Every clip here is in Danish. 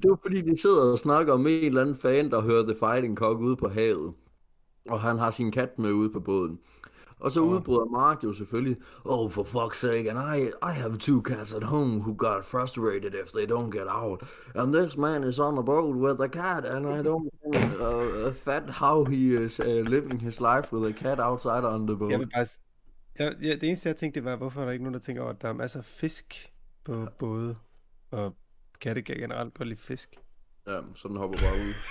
det var fordi, de sidder og snakker om en eller anden fan, der hører The Fighting Cock ude på havet. Og han har sin kat med ude på båden. Og så Og udbryder Mark jo selvfølgelig, oh, for fuck's sake, and I have two cats at home who got frustrated if they don't get out. And this man is on a boat with a cat, and I don't fat how he is living his life with a cat outside on the jeg boat. vil bare... det eneste, jeg tænkte, det var, hvorfor er der ikke nogen, der tænker over, at der er masser af fisk på både, og katte kan generelt godt lide fisk. Ja, så den hopper bare ud.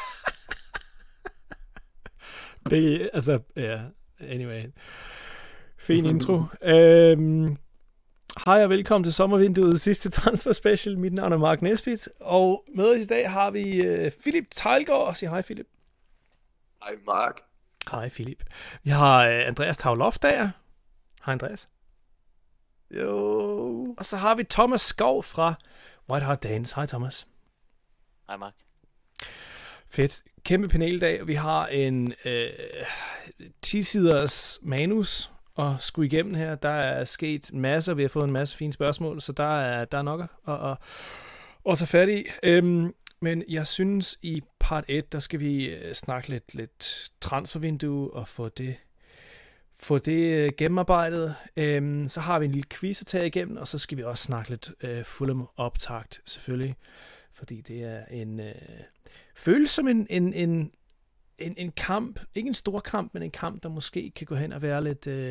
Det, altså, ja, anyway. Fin intro. Hej og velkommen til sommervinduet sidste transfer special. Mit navn er Mark Nesbitt, og med os i dag har vi Philip Teilgaard. Sig hej, Philip. Hej, Mark. Hej, Philip. Vi har Andreas Tavloftager. Hej, Andreas. Jo. Og så har vi Thomas Skov fra White Hart Dance. Hej, Thomas. Hej, Mark. Fedt. Kæmpe paneldag. Vi har en 10-siders manus at skulle igennem her. Der er sket masser. Vi har fået en masse fine spørgsmål, så der er nok at tage fat i. Men jeg synes, i part 1, der skal vi snakke lidt transfervindue og få det gennemarbejdet. Så har vi en lille quiz at tage igennem, og så skal vi også snakke lidt Fulham optakt, selvfølgelig. Fordi det er føles som en kamp, ikke en stor kamp, men en kamp, der måske kan gå hen og være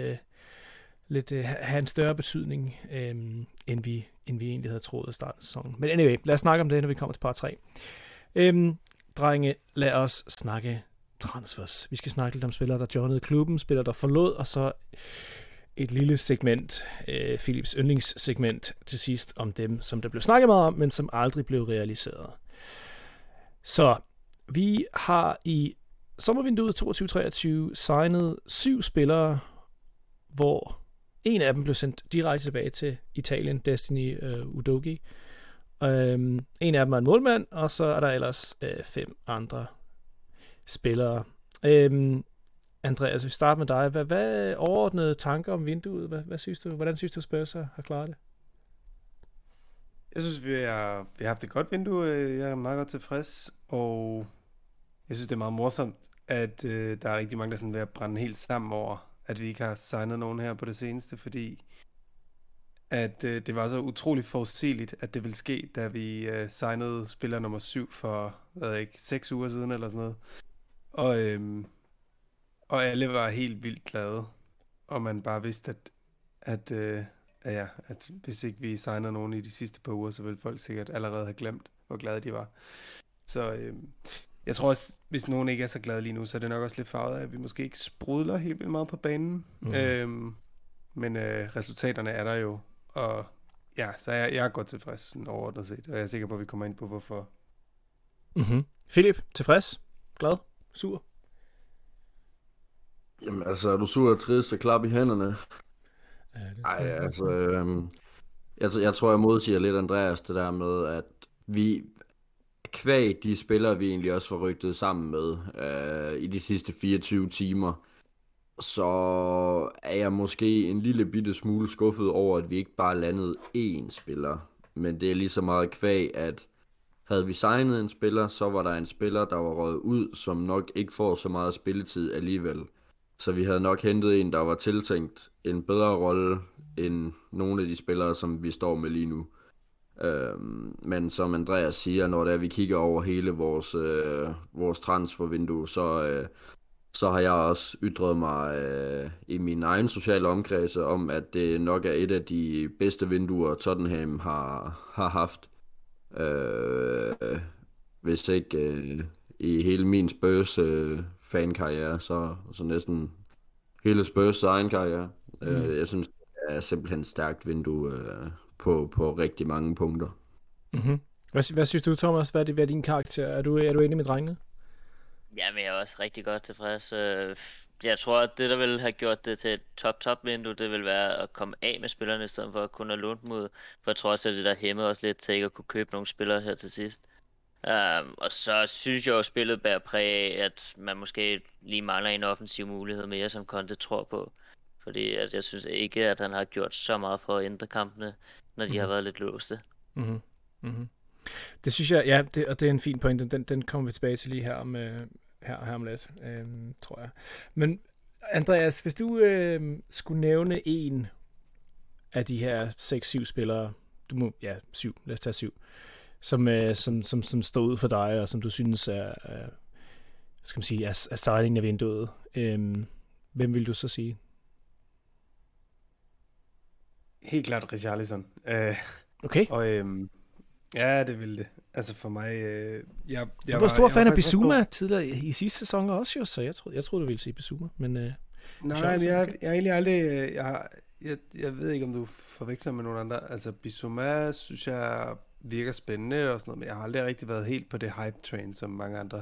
have en større betydning, end vi egentlig havde troet at starte sæsonen. Men anyway, lad os snakke om det, når vi kommer til part 3. Drenge, lad os snakke transfers. Vi skal snakke lidt om spillere, der joinede klubben, spillere, der forlod, og så et lille segment, Philips yndlingssegment til sidst, om dem, som der blev snakket meget om, men som aldrig blev realiseret. Så vi har i sommervinduet 22-23 signet 7 spillere, hvor en af dem blev sendt direkte tilbage til Italien, Destiny Udogi. En af dem er en målmand, og så er der ellers 5 andre spillere. Andreas, vi starter med dig. Hvad overordnede tanker om vinduet? Hvad synes du? Hvordan synes du, Spurs har klaret det? Jeg synes, vi har haft et godt vindue. Jeg er meget godt tilfreds, og jeg synes, det er meget morsomt, at der er rigtig mange, der er sådan ved at brænde helt sammen over, at vi ikke har signet nogen her på det seneste, fordi at det var så utroligt forudsigeligt, at det ville ske, da vi signede spiller nummer 7 for, 6 uger siden eller sådan noget. Og alle var helt vildt glade, og man bare vidste, at hvis ikke vi signede nogen i de sidste par uger, så ville folk sikkert allerede have glemt, hvor glade de var. Så jeg tror også, hvis nogen ikke er så glade lige nu, så er det nok også lidt farvet af, at vi måske ikke sprudler helt vildt meget på banen. Men resultaterne er der jo, og ja, så jeg er godt tilfreds sådan overordnet set, og jeg er sikker på, at vi kommer ind på, hvorfor. Philip, tilfreds? Glad? Sur? Jamen altså, er du sur og trist, så klap i hænderne. Ej, altså, jeg tror, jeg modsiger lidt Andreas det der med, at vi kvæg de spillere, vi egentlig også var rygtet sammen med i de sidste 24 timer, så er jeg måske en lille bitte smule skuffet over, at vi ikke bare landede én spiller. Men det er lige så meget kvæg, at havde vi signet en spiller, så var der en spiller, der var røget ud, som nok ikke får så meget spilletid alligevel. Så vi havde nok hentet en, der var tiltænkt en bedre rolle end nogle af de spillere, som vi står med lige nu. Men som Andreas siger, når det er, vi kigger over hele vores transfervindue, så har jeg også ytret mig i min egen sociale omkreds om, at det nok er et af de bedste vinduer, Tottenham har haft. Hvis ikke i hele min Spurs fankarriere, så næsten hele Spurs egen karriere. Jeg synes, det er simpelthen et stærkt vindue på rigtig mange punkter. Hvad synes du, Thomas? Hvad er din karakter? Er du enig med drengene? Jamen, jeg er også rigtig godt tilfreds. Jeg tror, at det, der ville have gjort det til et top vindue, det ville være at komme af med spillerne, i stedet for at kunne have lånt mod. For jeg tror også, at det der hæmmede os lidt til ikke at kunne købe nogle spillere her til sidst. Og så synes jeg jo, at spillet bærer præg af, at man måske lige mangler en offensiv mulighed mere, som Conte tror på. Fordi at jeg synes ikke, at han har gjort så meget for at ændre kampene, når de har været lidt låste. Det synes jeg, ja, og det er en fin point. Den kommer vi tilbage til lige her om lidt, tror jeg. Men Andreas, hvis du skulle nævne en af de her 6-7 spillere, du må, ja, 7, lad os tage 7, som står ud for dig, og som du synes er skal man sige, er sejlingen af vinduet, hvem vil du så sige? Helt klart Richarlison. Okay. Og ja, det ville det. Altså for mig, du var stor fan af Bissouma tidligere i sidste sæson også, jo, så jeg troede du ville sige Bissouma, men nej, men jeg egentlig aldrig, jeg ved ikke, om du forveksler med nogen andre. Altså Bissouma synes jeg virker spændende og sådan noget, men jeg har aldrig rigtig været helt på det hype train, som mange andre.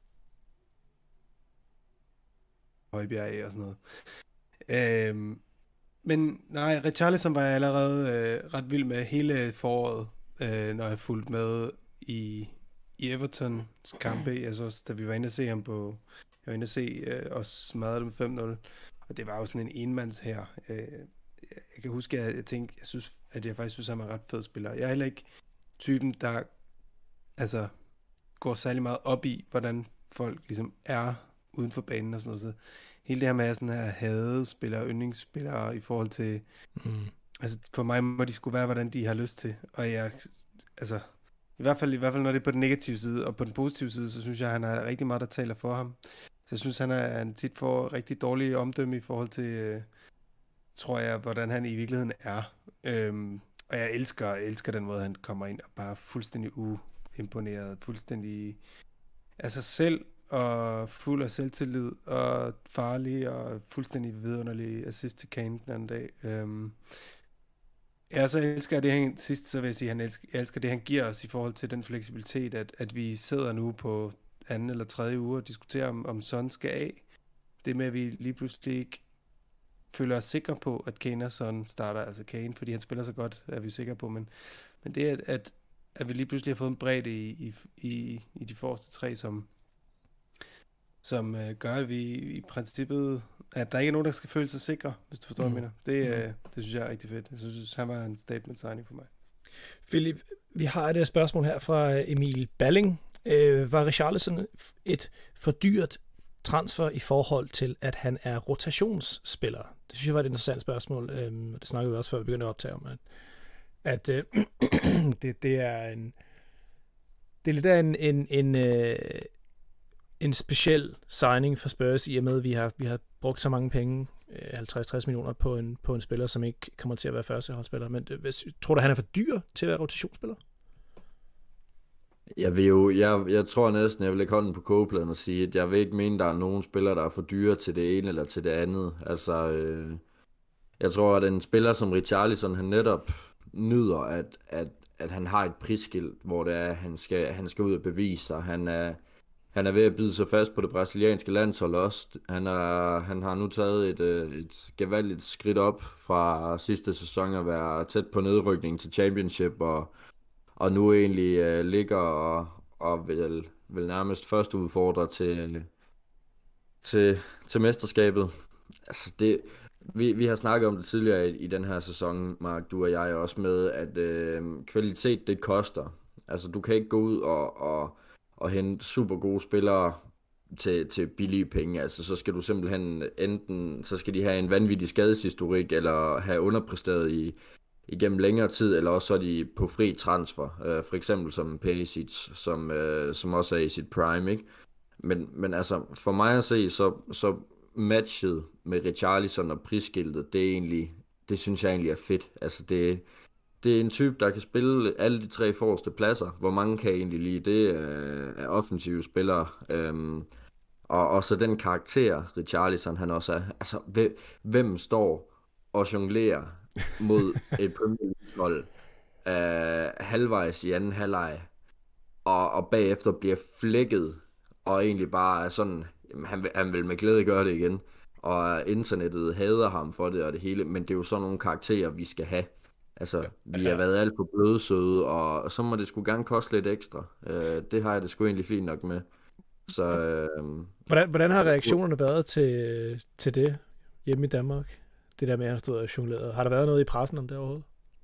Højbjerg og sådan noget. Men nej, Richarlison var jeg allerede ret vild med hele foråret, når jeg fulgte med i Evertons kampe. Jeg så også, da vi var inde at se ham på, jeg var inde at se os smadre dem 5-0, og det var jo sådan en enmands her. Jeg kan huske, at jeg faktisk synes, at han er ret fed spiller. Jeg er heller ikke typen, der altså går særlig meget op i, hvordan folk ligesom er uden for banen og sådan noget. Så hele det her med sådan her hadespillere, yndlingsspillere i forhold til, altså for mig må de skulle være, hvordan de har lyst til. Og jeg, altså, i hvert fald når det er på den negative side, og på den positive side, så synes jeg, at han har rigtig meget, der taler for ham. Så jeg synes, han tit får rigtig dårlige omdømme i forhold til, tror jeg, hvordan han i virkeligheden er. Og jeg elsker den måde, han kommer ind og bare fuldstændig uimponeret, fuldstændig af sig selv, og fuld af selvtillid, og farlig, og fuldstændig vidunderlig assist til Kane den anden dag. Ja, så elsker jeg det, han sidst, så vil jeg sige, jeg elsker det, han giver os i forhold til den fleksibilitet, at vi sidder nu på anden eller tredje uge og diskuterer, om Son skal af. Det med, at vi lige pludselig ikke føler os sikre på, at Kane og Son starter, altså Kane, fordi han spiller så godt, er vi sikre på, men det at vi lige pludselig har fået en bredde i de forreste tre, som gør, at vi i princippet, at der ikke er nogen, der skal føle sig sikre, hvis du forstår, hvad jeg mener. Det synes jeg er rigtig fedt. Jeg synes, han var en statement signing for mig. Philip, vi har et spørgsmål her fra Emil Balling. Var Richarlison et for dyrt transfer i forhold til, at han er rotationsspiller? Det synes jeg var et interessant spørgsmål. Det snakkede vi også, før vi begyndte at optage om, at det er en... Det er lidt af en speciel signing for Spurs, i og med, at vi har brugt så mange penge, 50-60 millioner på en spiller, som ikke kommer til at være førsteholdsspiller. Men tror du, han er for dyr til at være rotationsspiller? Jeg tror næsten, jeg vil lægge hånden på kogepladen og sige, at jeg vil ikke mene, der er nogen spillere, der er for dyre til det ene eller til det andet. Altså, jeg tror, at en spiller som Richarlison, han netop nyder, at han har et prisskilt, hvor det er, han skal ud og bevise sig. Han er ved at bide sig fast på det brasilianske landshold også. Han har nu taget et gevaldigt skridt op fra sidste sæson at være tæt på nedrykning til Championship, og nu egentlig ligger og vil nærmest først udfordre til mesterskabet. Altså vi har snakket om det tidligere i den her sæson, Mark, du og jeg også med, at kvalitet det koster. Altså du kan ikke gå ud og hente super gode spillere til billige penge. Altså så skal du simpelthen enten, så skal de have en vanvittig skadeshistorik, eller have underpræsteret igennem længere tid, eller også så er de på fri transfer. For eksempel som Perisic, som også er i sit prime, ikke? Men altså, for mig at se, så matchet med Richarlison og prisskiltet, det synes jeg egentlig er fedt. Altså det er en type, der kan spille alle de tre forreste pladser. Hvor mange kan egentlig lide det er offensive spillere. Og så den karakter, Richarlison, han også er. Altså, hvem står og jonglerer mod et Premier League-hold halvvejs i anden halvleg, og bagefter bliver flækket, og egentlig bare er sådan, han vil med glæde gøre det igen. Og internettet hader ham for det og det hele, men det er jo sådan nogle karakterer, vi skal have. Altså, vi har været alt for blødsøde, og så må det sgu gerne koste lidt ekstra. Det har jeg det sgu egentlig fint nok med. Så, hvordan har reaktionerne været til det hjemme i Danmark? Det der med, at han stod og jonglerede. Har der været noget i pressen om det overhovedet?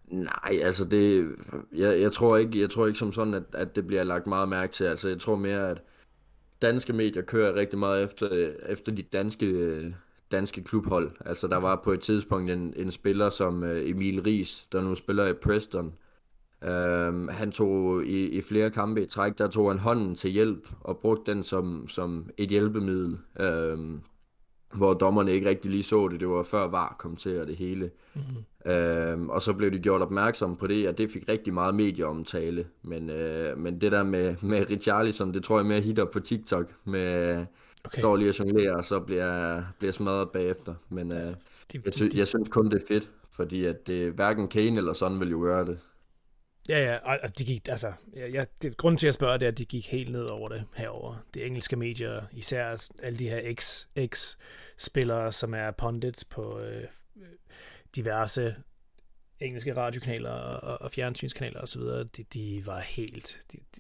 Nej, altså jeg tror ikke som sådan, at det bliver lagt meget mærke til. Altså jeg tror mere, at danske medier kører rigtig meget efter de danske klubhold. Altså der var på et tidspunkt en spiller som Emil Ries, der nu spiller i Preston. Han tog i flere kampe i træk, der tog han hånden til hjælp og brugte den som et hjælpemiddel. Hvor dommerne ikke rigtig lige så det. Det var før VAR kom til og det hele. Og så blev de gjort opmærksom på det, og det fik rigtig meget medieomtale. Men det der med Richarlison, det tror jeg mere hitter på TikTok med står lige at jonglere, og så bliver smadret bagefter. Men jeg synes kun det er fedt, fordi at det hverken Kane eller sådan vil jo gøre det. Ja, og de gik, altså, grunden til at spørge det er, at de gik helt ned over det herover. De engelske medier, især alle de her ex-spillere, som er pundits på diverse engelske radiokanaler og fjernsynskanaler osv., de var helt,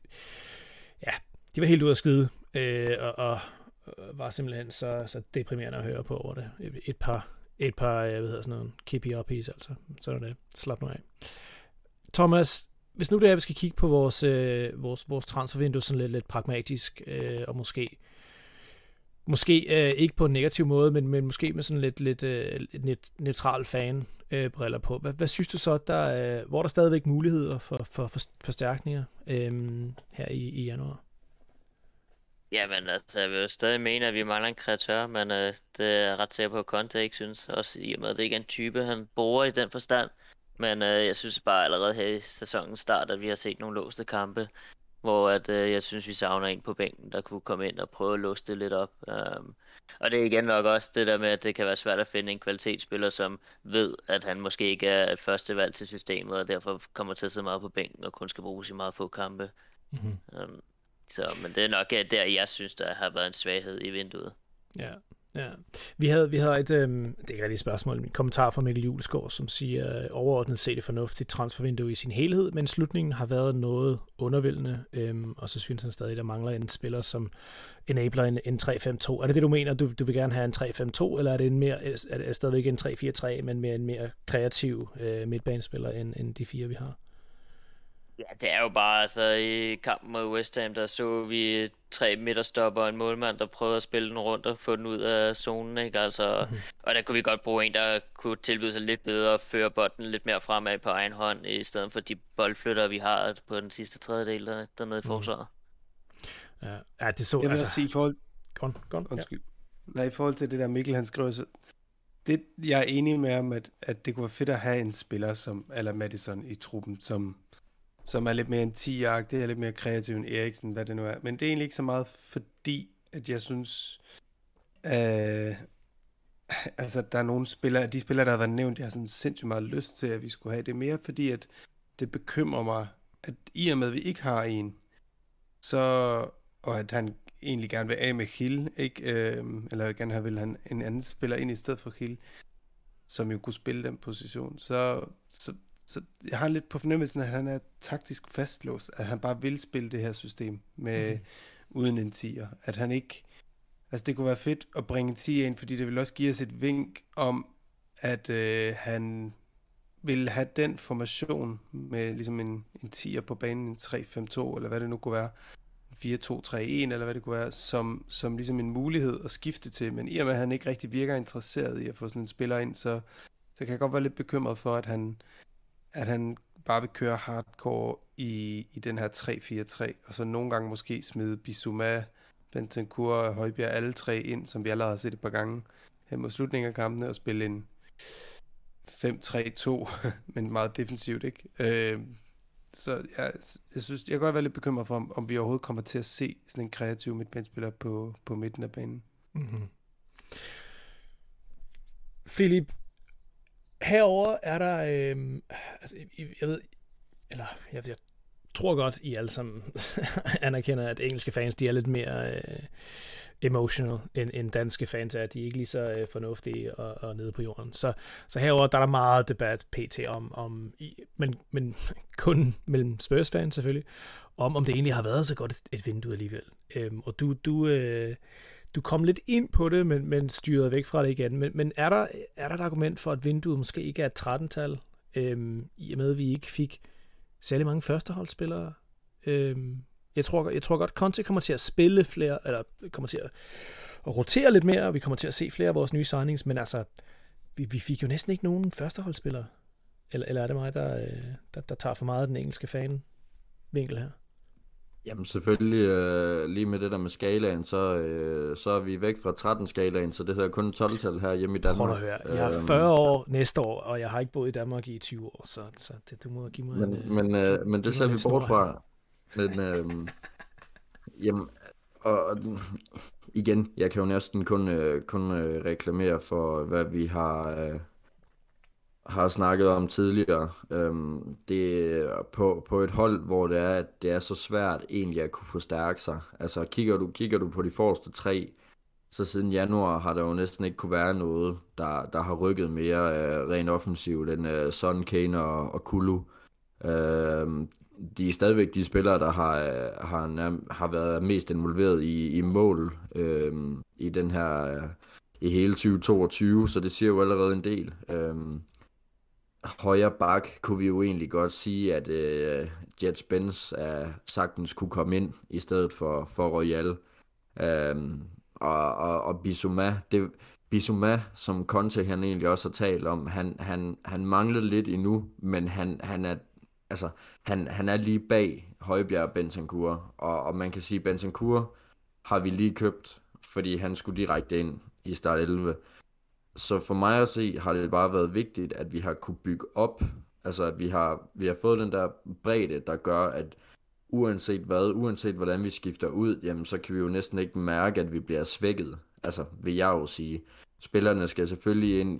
de var helt ude at skide, og var simpelthen så deprimerende at høre på over det. Et par keep you uppies, altså. Sådan er det. Slap nu af. Thomas, hvis nu det er, vi skal kigge på vores transfervindue sådan lidt pragmatisk, og måske ikke på en negativ måde, men måske med sådan lidt neutral fan-briller på. Hvad synes du så, hvor er der stadigvæk muligheder for forstærkninger her i januar? Jamen, altså, jeg vil jo stadig mene, at vi mangler en kreatør, men det er ret sikker på, at Conte ikke synes. Også i og med, at det ikke er en type, han bruger i den forstand. Men jeg synes bare allerede her i sæsonens start, at vi har set nogle låste kampe, hvor jeg synes, vi savner en på bænken, der kunne komme ind og prøve at låse det lidt op. Og det er igen nok også det der med, at det kan være svært at finde en kvalitetsspiller, som ved, at han måske ikke er et første valg til systemet, og derfor kommer til at sidde meget på bænken og kun skal bruges i meget få kampe. Mm-hmm. Men det er nok der, jeg synes, der har været en svaghed i vinduet. Ja. Vi havde et, det er ikke rigtig et spørgsmål, en kommentar fra Mikkel Julesgaard, som siger, overordnet set et fornuftigt transfervindue i sin helhed, men slutningen har været noget undervældende, og så synes han stadig, der mangler en spiller, som enabler en 3-5-2. Er det du mener, du vil gerne have en 3-5-2, eller er det stadigvæk en 3-4-3, men med en mere kreativ midtbanespiller end de fire, vi har? Ja, det er jo bare, altså i kampen mod West Ham, der så vi 3 midterstopper og en målmand, der prøvede at spille den rundt og få den ud af zonen, ikke? Altså, og der kunne vi godt bruge en, der kunne tilbyde sig lidt bedre og føre bolden lidt mere fremad på egen hånd, i stedet for de boldflytter, vi har på den sidste tredjedel dernede i forsvaret. Ja, det så, jeg vil altså sige i forhold... Undskyld. Ja. Nej, i forhold til det der Mikkel, han skrev, så det, jeg er enig med ham, at det kunne være fedt at have en spiller som Allan Maddison i truppen, som er lidt mere en 10-agtig, er lidt mere kreativ end Eriksen, hvad det nu er. Men det er egentlig ikke så meget, fordi at jeg synes, altså der er nogle spillere, de spillere, der har været nævnt, jeg har sådan sindssygt meget lyst til, at vi skulle have det mere, fordi at det bekymrer mig, at i og med, at vi ikke har en, så, og at han egentlig gerne vil af med Hill, ikke? Eller gerne vil han en anden spiller ind i stedet for Hill, som jo kunne spille den position, så jeg har lidt på fornemmelsen, at han er taktisk fastlåst, at han bare vil spille det her system med uden en 10'er. At han ikke... Altså det kunne være fedt at bringe en 10'er ind, fordi det vil også give os et vink om, at han vil have den formation med ligesom en 10'er på banen, en 3-5-2, eller hvad det nu kunne være, 4-2-3-1, eller hvad det kunne være, som ligesom en mulighed at skifte til. Men i og med, at han ikke rigtig virker interesseret i at få sådan en spiller ind, så kan jeg godt være lidt bekymret for, at han bare vil køre hardcore i den her 3-4-3, og så nogle gange måske smide Bissouma, Bentancur og Højbjerg alle tre ind, som vi allerede har set et par gange hen mod slutningen af kampene, og spille en 5-3-2, men meget defensivt, ikke? Så jeg synes, jeg kan godt være lidt bekymret for, om vi overhovedet kommer til at se sådan en kreativ midtbanespiller på midten af banen. Mm-hmm. Philip, herover er der, jeg tror godt, I alle sammen anerkender, at engelske fans, de er lidt mere emotional, end danske fans er. De er ikke lige så fornuftige og nede på jorden. Så herover der er der meget debat pt. Men kun mellem Spurs-fans selvfølgelig, om det egentlig har været så godt et vindue alligevel. Og du kom lidt ind på det, men styrede væk fra det igen. Men er der et argument for, at vinduet måske ikke er et 13-tal? i og med, at vi ikke fik særlig mange førsteholdsspillere. Jeg tror godt, Conte kommer til at spille flere, eller kommer til at rotere lidt mere, og vi kommer til at se flere af vores nye signings, men altså, vi fik jo næsten ikke nogen førsteholdsspillere. Eller er det mig, der tager for meget af den engelske fan-vinkel her? Jamen selvfølgelig, lige med det der med skalaen, så er vi væk fra 13-skalaen, så det hedder kun 12-tal her hjemme i Danmark. Prøv at høre, jeg har 40 år næste år, og jeg har ikke boet i Danmark i 20 år, så det, du må give mig men det ser vi bort fra. Men jamen, og igen, jeg kan jo næsten kun reklamere for, hvad vi har snakket om tidligere. Det er på et hold, hvor det er så svært egentlig at kunne forstærke sig. Altså kigger du på de forreste 3, så siden januar har der jo næsten ikke kunne være noget, der har rykket mere rent offensivt end Son, Kane og Kulu. De er stadigvæk de spillere, der har været mest involveret i mål i den her i hele 2022, så det siger jo allerede en del. Højre bak kunne vi jo egentlig godt sige, at Jet Spence sagtens kunne komme ind i stedet for Royal. Og Bissouma, som Conte han egentlig også har talt om, han manglede lidt endnu, men han er lige bag Højbjerg og Bentancur, og man kan sige, at Bentancur har vi lige købt, fordi han skulle direkte ind i start 11. Så for mig at se, har det bare været vigtigt, at vi har kunne bygge op, altså at vi har fået den der bredde, der gør, at uanset hvordan vi skifter ud, jamen så kan vi jo næsten ikke mærke, at vi bliver svækket. Altså, vil jeg jo sige. Spillerne skal selvfølgelig ind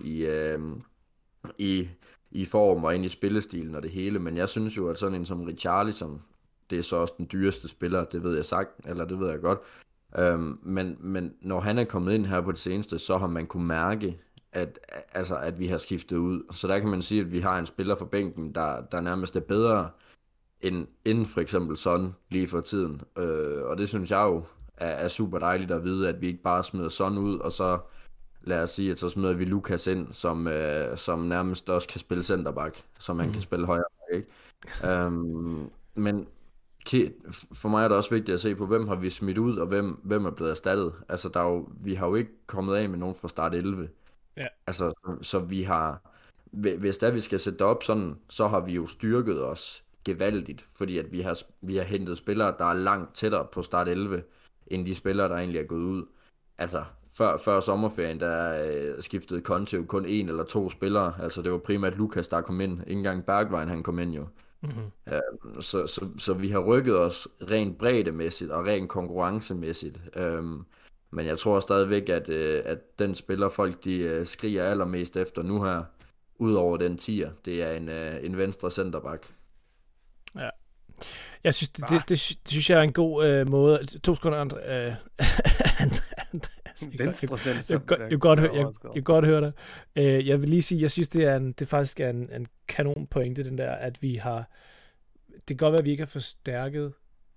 i form og ind i spillestilen og det hele, men jeg synes jo, at sådan en som Richarlison, det er så også den dyreste spiller, det ved jeg godt. Men når han er kommet ind her på det seneste, så har man kunne mærke, at vi har skiftet ud. Så der kan man sige, at vi har en spiller fra bænken, der nærmest er bedre end for eksempel Son lige for tiden. Og det synes jeg jo er super dejligt at vide, at vi ikke bare smider Son ud, og så lad os sige, at så smider vi Lucas ind, som nærmest også kan spille centerback, som han kan spille højre back, ikke? Men for mig er det også vigtigt at se på, hvem har vi smidt ud, og hvem er blevet erstattet. Altså, vi har jo ikke kommet af med nogen fra start 11. Ja. Altså, så vi har, hvis vi skal sætte det op sådan, så har vi jo styrket os gevaldigt, fordi at vi har hentet spillere, der er langt tættere på start 11, end de spillere, der egentlig er gået ud. Altså, før sommerferien, der skiftede Conte jo kun 1 eller 2 spillere. Altså, det var primært Lucas, der kom ind. Ikke engang Bergwijn, han kom ind jo. Mm-hmm. Så vi har rykket os rent breddemæssigt og rent konkurrencemæssigt. Men jeg tror stadigvæk, at den spiller folk, de skriger allermest efter nu her, udover den 10'er, det er en venstre centerback. Ja. Jeg synes, det synes jeg er en god måde. 2 sekunder, Venstre center. Jeg kan godt høre dig. Jeg vil lige sige, jeg synes, det faktisk er en kanon pointe, den der, at vi har, det kan godt være, at vi ikke har forstærket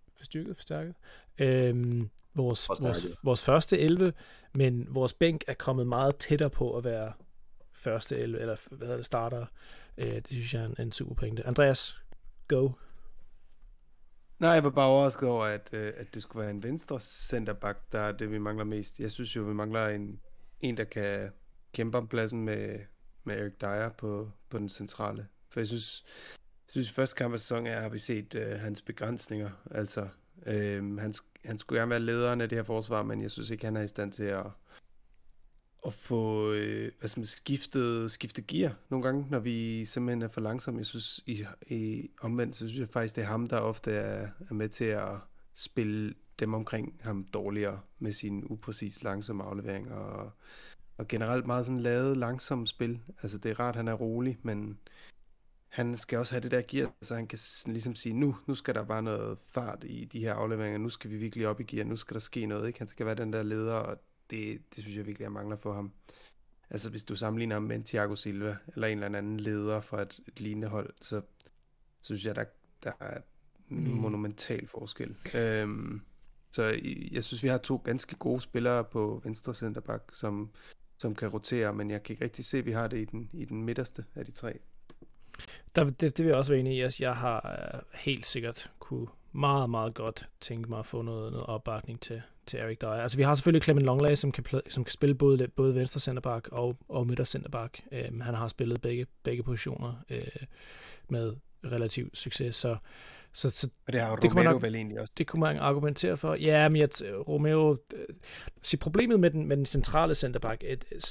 vores første 11, men vores bænk er kommet meget tættere på at være første 11, eller hvad hedder det, starter. Det synes jeg er en super pointe. Andreas, go. Nej, jeg var bare overrasket over, at det skulle være en venstre centerback, der er det, vi mangler mest. Jeg synes jo, vi mangler en der kan kæmpe om pladsen med Eric Dyer på den centrale. For jeg synes i første kamp af sæsonen har vi set hans begrænsninger. Altså, han skulle gerne være lederen af det her forsvar, men jeg synes ikke, han er i stand til at få skiftet gear nogle gange, når vi simpelthen er for langsomme. Jeg synes i omvendt, så synes jeg faktisk, det er ham, der ofte er med til at spille dem omkring ham dårligere med sin upræcis langsomme aflevering og generelt meget sådan lavet langsomt spil. Altså det er rart, han er rolig, men han skal også have det der gear, så han kan ligesom sige, nu skal der bare noget fart i de her afleveringer, nu skal vi virkelig op i gear, nu skal der ske noget, ikke? Han skal være den der leder, og det synes jeg virkelig, jeg mangler for ham. Altså hvis du sammenligner ham med en Thiago Silva, eller en eller anden leder fra et lignende hold, så synes jeg, der er monumental forskel. Så jeg synes, vi har 2 ganske gode spillere på venstre centerback, som kan rotere, men jeg kan ikke rigtig se, at vi har det i den midterste af de 3. Det vil jeg også være enig i. Jeg har helt sikkert kunne meget, meget godt tænke mig at få noget opbakning til Eric Dyer. Altså vi har selvfølgelig Clement Longley, som kan spille både venstre centerback og midter centerback. Han har spillet begge positioner med relativ succes, så og det har Romero vel egentlig også. Det kunne man argumentere for. Ja, men Romero... problemet med den centrale centerback,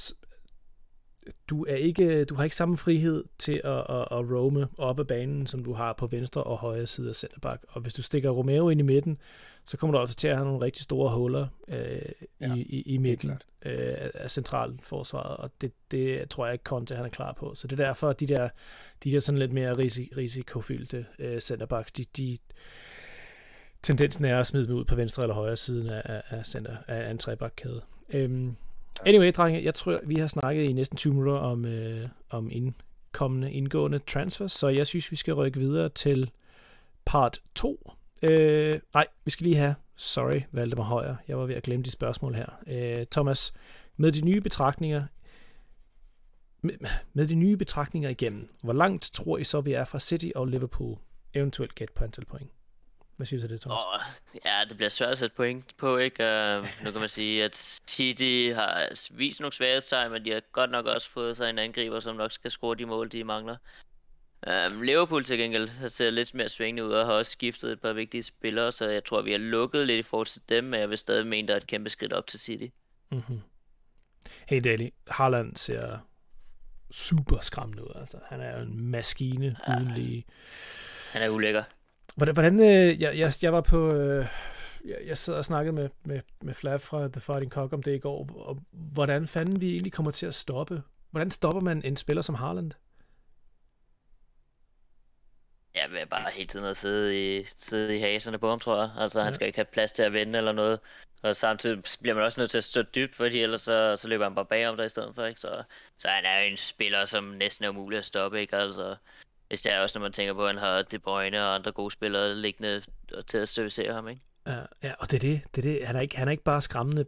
du har ikke samme frihed til at roame op ad banen, som du har på venstre og højre side af centerback. Og hvis du stikker Romero ind i midten, så kommer du altså til at have nogle rigtig store huller i midten af centralforsvaret, og det tror jeg ikke Conte han er klar på. Så det er derfor, at de der sådan lidt mere risikofyldte centerbacks, tendensen er at smide dem ud på venstre eller højre siden af en trebakkæde. Anyway, drenge, jeg tror, vi har snakket i næsten 20 minutter om indgående transfers, så jeg synes, vi skal rykke videre til part 2. Nej, vi skal lige have, sorry, Valdemar Højer, jeg var ved at glemme de spørgsmål her. Thomas, med de nye betragtninger igennem, hvor langt tror I så, vi er fra City og Liverpool, eventuelt gæt på antal point? Hvad siger du til det, Thomas? Ja, det bliver svært at sætte point på, ikke? Nu kan man sige, at City har vist nogle svaghedstegn, men de har godt nok også fået sig en angriber, som nok skal score de mål, de mangler. Liverpool til gengæld ser lidt mere svingende ud og har også skiftet et par vigtige spillere, så jeg tror, vi har lukket lidt i forhold til dem, men jeg vil stadig mene, der er et kæmpe skridt op til City. Mm-hmm. Hey Daly, Haaland ser super skræmmende ud, altså. Han er jo en maskine, uden lige... Han er ulækker. Hvordan jeg var på jeg sad og snakkede med Flav fra The Fighting Cock om det i går, og hvordan fanden vi egentlig kommer til at stoppe. Hvordan stopper man en spiller som Haaland? Ja, ved bare hele tiden at sidde i haserne på ham, tror jeg. Altså, han skal ikke have plads til at vende eller noget. Og samtidig bliver man også nødt til at stå dybt, fordi ellers så løber han bare bagom der i stedet for, ikke? Så han er jo en spiller, som næsten er umulig at stoppe, ikke? Altså, hvis det er også, når man tænker på, at han har De Bruyne og andre gode spillere liggende til at servicere ham, ikke? Ja, og det er det. Han er ikke bare skræmmende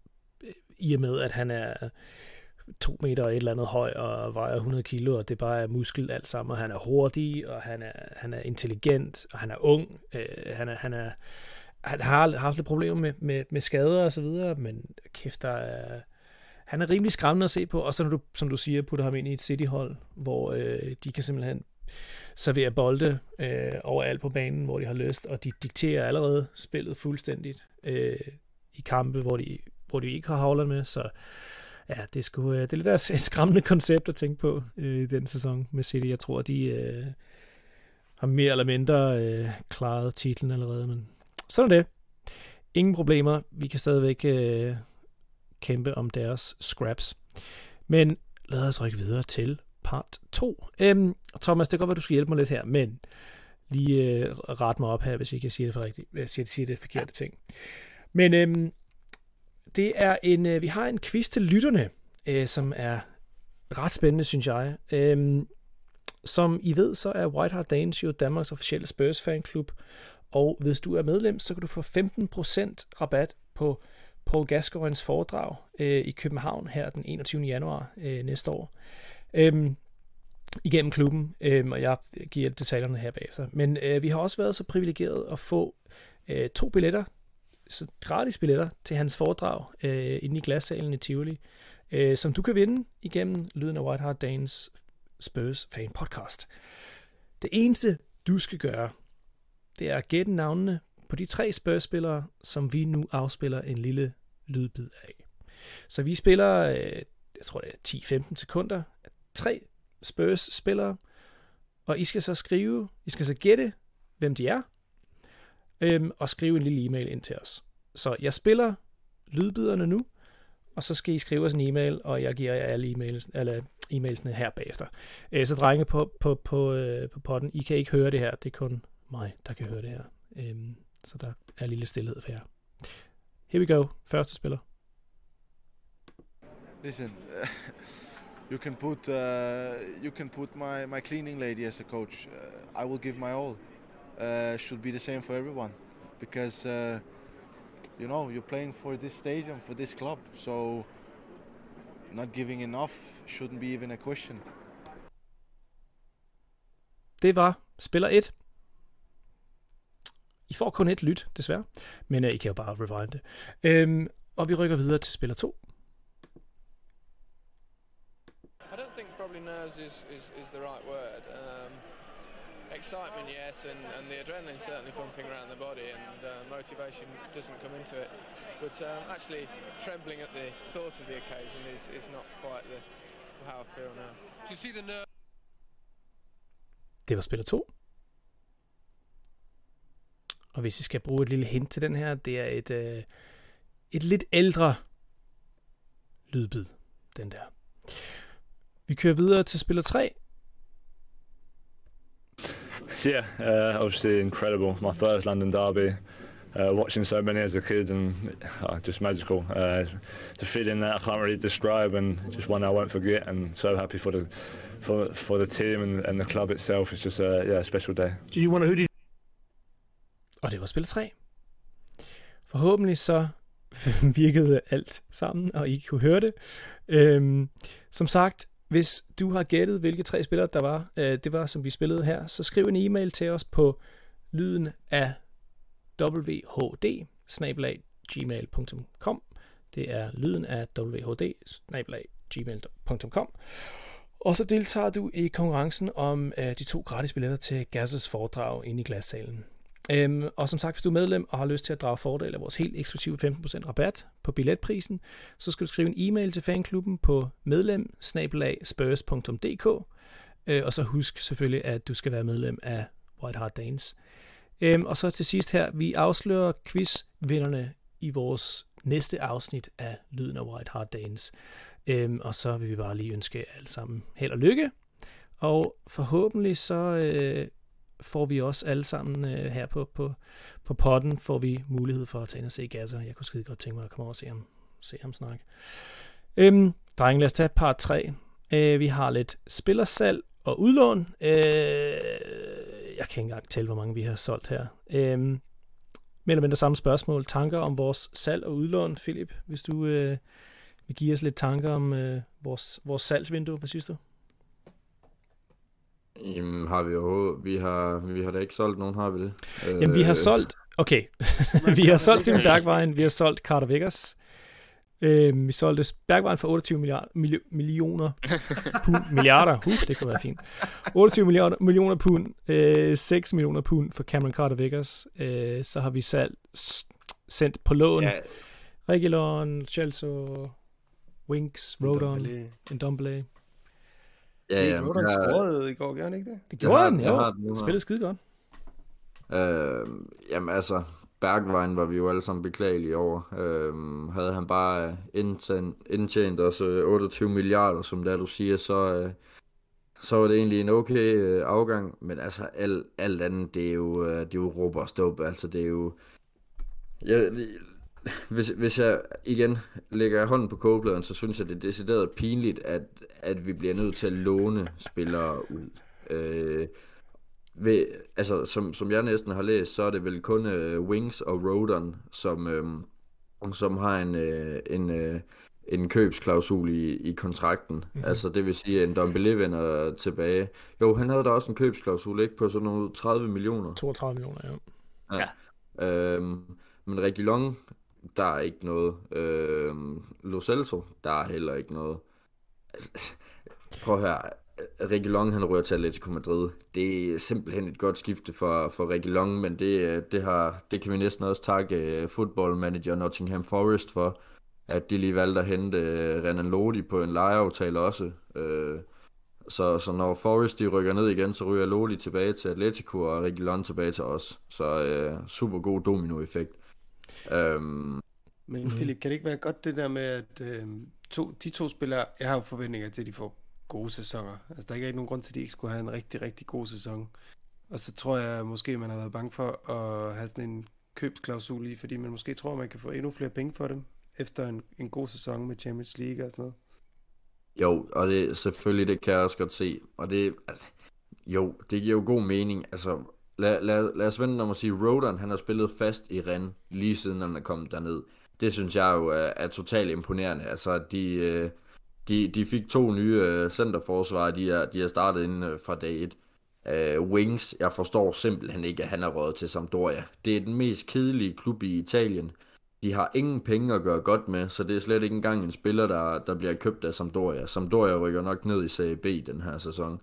i og med, at han er 2 meter og et eller andet høj og vejer 100 kilo, og det bare er muskel alt sammen, og han er hurtig, og han er intelligent, og han er ung. Han har haft lidt problemer med skader og så videre, men kæft, han er rimelig skræmmende at se på, og så når du, som du siger, putter ham ind i et City-hold, hvor de kan simpelthen servere bolde overalt på banen, hvor de har lyst, og de dikterer allerede spillet fuldstændigt i kampe, hvor de ikke har Haaland med, så ja, det er lidt af et skræmmende koncept at tænke på i den sæson med City. Jeg tror, de har mere eller mindre klaret titlen allerede, men sådan er det. Ingen problemer. Vi kan stadigvæk kæmpe om deres scraps. Men lad os rykke videre til part 2. Thomas, det kan godt være, du skal hjælpe mig lidt her, men lige ret mig op her, hvis ikke jeg siger det for rigtigt. Hvis jeg siger det forkerte ting. Men det er vi har en quiz til lytterne, som er ret spændende, synes jeg. Som I ved, så er White Hart Danes jo Danmarks officielle Spurs fanklub, og hvis du er medlem, så kan du få 15% rabat på Paul Gascoignes foredrag i København her den 21. januar næste år. Igennem klubben, og jeg giver detaljerne her bagefter. Men vi har også været så privilegeret at få 2 billetter, så gratis billetter til hans foredrag inde i glassalen i Tivoli, som du kan vinde igennem Lyden af White Hart Danes Spurs Fan Podcast. Det eneste, du skal gøre, det er at gætte navnene på de 3 Spurs-spillere, som vi nu afspiller en lille lydbid af. Så vi spiller, jeg tror det er 10-15 sekunder, 3 Spurs-spillere, og I skal så gætte, hvem de er, og skrive en lille e-mail ind til os. Så jeg spiller lydbiderne nu, og så skal I skrive os en e-mail, og jeg giver jer alle e-mailsene her bagefter. Så drenge på podden, I kan ikke høre det her, det er kun mig, der kan høre det her. Så der er en lille stillhed for jer. Here we go. Første spiller. Listen, you can put my cleaning lady as a coach. I will give my all. Should be the same for everyone, because you're playing for this stadium, for this club, so not giving enough shouldn't be even a question. det var spiller 1. I får kun et lyt, desværre. Men I kan jo bare rewind det. Og vi rykker videre til spiller 2. I don't think probably nerves is the right word. Excitement, yes, and the adrenaline certainly pumping around the body, and motivation doesn't come into it. But actually, trembling at the thought of the occasion is not quite how I feel now. You see the nerve. Det var spiller 2. Og hvis I skal bruge et lille hint til den her, det er et lidt ældre lydbid, den der. Vi kører videre til spiller 3. Yeah, obviously incredible. My first London derby. Watching so many as a kid and just magical. The feeling that I can't really describe, and just one I won't forget. And so happy for the team and the club itself. It's just a special day. Do you want to? Og det var spil 3. Forhåbentlig så virkede alt sammen, og I kunne høre det. Som sagt, hvis du har gættet, hvilke 3 spillere der var, det var som vi spillede her, så skriv en e-mail til os på lyden af whd@gmail.com. Det er lyden af whd@gmail.com. Og så deltager du i konkurrencen om de 2 gratis billetter til Gazzers foredrag inde i glassalen. Og som sagt, hvis du er medlem og har lyst til at drage fordel af vores helt eksklusive 15% rabat på billetprisen, så skal du skrive en e-mail til fanklubben på medlem@spurs.dk, og så husk selvfølgelig, at du skal være medlem af White Hart Danes. Og så til sidst her, vi afslører quizvinderne i vores næste afsnit af Lyden af White Hart Danes. Og så vil vi bare lige ønske alle sammen held og lykke, og forhåbentlig så får vi også alle sammen her på podden, får vi mulighed for at tage ind og se Gazzer. Jeg kunne skide godt tænke mig at komme over og se ham snakke. Drenge, lad os tage part 3. Vi har lidt spillersalg og udlån. Jeg kan ikke engang tælle, hvor mange vi har solgt her. Mere eller mindre samme spørgsmål. Tanker om vores salg og udlån, Philip? Hvis du vil give os lidt tanker om vores salgsvindue, hvad synes du? Jamen, har vi jo... Vi har da ikke solgt nogen, har vi det? Jamen, vi har solgt... Okay. Vi har solgt Steven Bergwijn, vi har solgt Carter Vickers. Vi solgte Bergwijn for 28 millioner pund. Milliarder. Det kunne være fint. 28 millioner pund. 6 millioner pund for Cameron Carter Vickers. Så har vi sendt på lån Reguilon, Chelsea, Winks, Rodon, Ndombele. Ja, Rodon scorede i går, gjorde han ikke det? Det gjorde han, jo. Han spillede skide godt. Jamen altså, Bergwijn var vi jo alle sammen beklagelige over. Havde han bare indtjent os 28 milliarder, som der du siger, så var det egentlig en okay afgang. Men altså, alt andet, det er jo råb og ståb. Altså, det er jo... Hvis jeg igen lægger hånden på kogepladen, så synes jeg, det er decideret pinligt, at vi bliver nødt til at låne spillere ud. Altså, som jeg næsten har læst, så er det vel kun Winks og Rodon, som har en købsklausul i kontrakten. Mm-hmm. Altså, det vil sige, at Ndombele vender tilbage. Jo, han havde da også en købsklausul, ikke? På sådan nogle 30 millioner. 32 millioner, ja. Men Reguilon, der er ikke noget. Lo Celso, der er heller ikke noget. Prøv her. Reguilon, han rører til Atletico Madrid. Det er simpelthen et godt skifte for Reguilon, men det kan vi næsten også takke football manager Nottingham Forest for, at de lige valgte at hente Renan Lodi på en lejeaftale også. Så når Forest de rykker ned igen, så ryger Lodi tilbage til Atletico og Reguilon tilbage til os. Så super god dominoeffekt. Men Philip, kan det ikke være godt det der med, at de to spillere, jeg har jo forventninger til, at de får gode sæsoner. Altså, der er ikke nogen grund til, at de ikke skulle have en rigtig, rigtig god sæson. Og så tror jeg måske, man har været bange for at have sådan en købsklausul i, fordi man måske tror, at man kan få endnu flere penge for dem, efter en god sæson med Champions League og sådan noget. Jo, og det selvfølgelig, det kan jeg også godt se. Og det, altså, jo, det giver jo god mening. Altså, lad os vente om at sige, Rodon, han har spillet fast i Rennes, lige siden han er kommet derned. Det synes jeg jo er totalt imponerende. Altså, at de fik 2 nye centerforsvarer, de har startet inden fra dag 1. Wings, jeg forstår simpelthen ikke, at han er røget til Sampdoria. Det er den mest kedelige klub i Italien. De har ingen penge at gøre godt med, så det er slet ikke engang en spiller, der bliver købt af Sampdoria. Sampdoria rykker nok ned i Serie B den her sæson.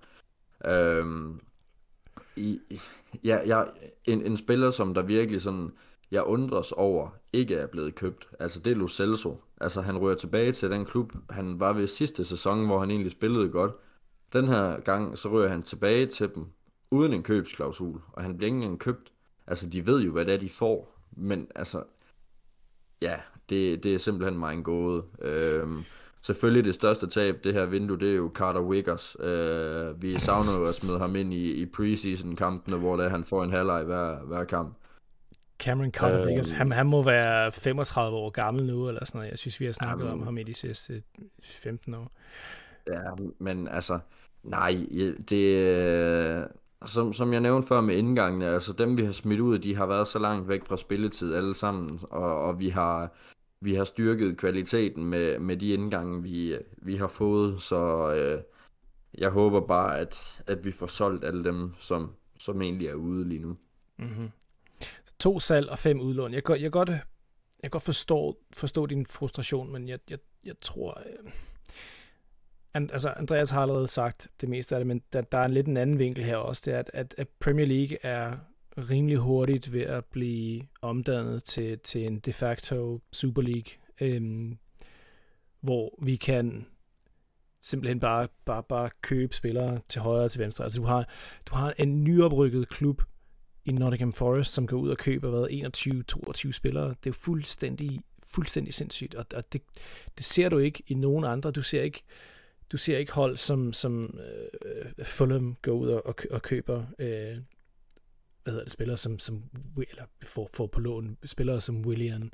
En spiller, som der virkelig sådan, jeg undres over, ikke er blevet købt. Altså det er Lo Celso. Altså han ryger tilbage til den klub, han var ved sidste sæson, hvor han egentlig spillede godt. Den her gang, så ryger han tilbage til dem, uden en købsklausul, og han bliver ikke engang købt. Altså de ved jo, hvad det er, de får. Men altså, ja, det er simpelthen mig en gåde. Selvfølgelig det største tab, det her vindue, det er jo Carter Wiggers. Vi savner jo at smide ham ind i preseason-kampene, hvor det er, han får en halvleg hver kamp. Cameron Carter Wiggers, han må være 35 år gammel nu, eller sådan noget. Jeg synes, vi har snakket om ham i de sidste 15 år. Ja, men altså, nej, det som jeg nævnte før med indgangen, altså dem vi har smidt ud, de har været så langt væk fra spilletid alle sammen, og vi har styrket kvaliteten med de indgange, vi har fået, så jeg håber bare, at vi får solgt alle dem, som egentlig er ude lige nu. Mm-hmm. 2 salg og 5 udlån. Jeg kan godt forstå din frustration, men jeg tror... Altså, Andreas har allerede sagt det meste af det, men der er lidt en anden vinkel her også, det er, at Premier League er rimelig hurtigt ved at blive omdannet til en de facto Super League, hvor vi kan simpelthen bare købe spillere til højre og til venstre. Altså, du har en nyoprykket klub i Nottingham Forest, som går ud og køber 21-22 spillere. Det er jo fuldstændig sindssygt, og det ser du ikke i nogen andre. Du ser ikke hold som Fulham går ud og køber spillere som eller får på lån spillere som Willian.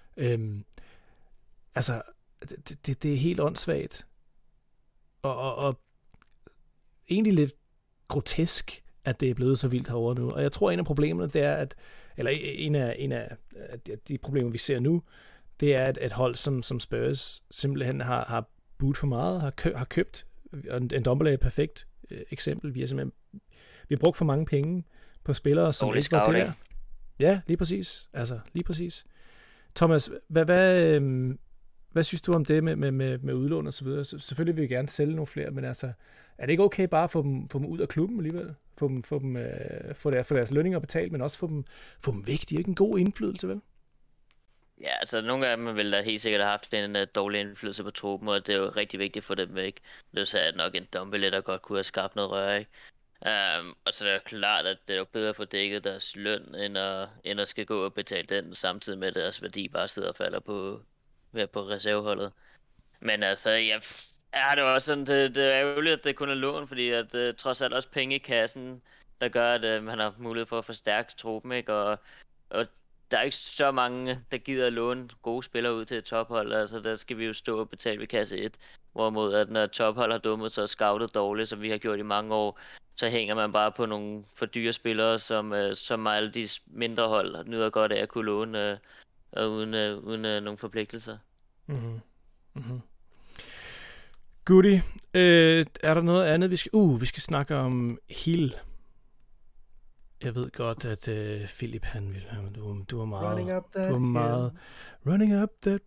Altså det er helt åndssvagt og egentlig lidt grotesk, at det er blevet så vildt herovre nu. Og jeg tror, en af problemerne, det er, en af de problemer, vi ser nu, det er, at et hold som Spurs simpelthen har budt for meget, har købt, en Dombele er et perfekt eksempel. Vi har brugt for mange penge på spillere, som ikke var det der. Ja, lige præcis. Altså, lige præcis. Thomas, hvad synes du om det med udlån og så videre? Selvfølgelig vil vi gerne sælge nogle flere, men altså, er det ikke okay bare at få dem ud af klubben alligevel? Få deres lønninger betalt, men også få dem væk? De er ikke en god indflydelse, vel? Ja, altså nogle af dem vil da helt sikkert have haft en dårlig indflydelse på truppen, og det er jo rigtig vigtigt for dem væk. Det er nok en Dombele, der godt kunne have skabt noget røre, ikke? Og så er det klart, at det er jo bedre at få dækket deres løn, end at skal gå og betale den, samtidig med deres værdi bare sidder og falder på reserveholdet. Men altså, jeg er det også sådan, det er ærgerligt, at det kun er lån, fordi at trods alt også penge i kassen, der gør, at man har mulighed for at forstærke truppen, ikke? Og der er ikke så mange, der gider at låne gode spillere ud til et tophold. Altså, der skal vi jo stå og betale ved kasse 1. Hvorimod, at når et tophold har dummet sig og scoutet dårligt, som vi har gjort i mange år, så hænger man bare på nogle for dyre spillere, som alle de mindre hold nyder godt af at kunne låne, uden nogle forpligtelser. Mm-hmm. Mm-hmm. Goody, er der noget andet, vi skal snakke om Hill? Jeg ved godt, at Philip, han vil have, du var meget... Running up that du var meget... Running up that...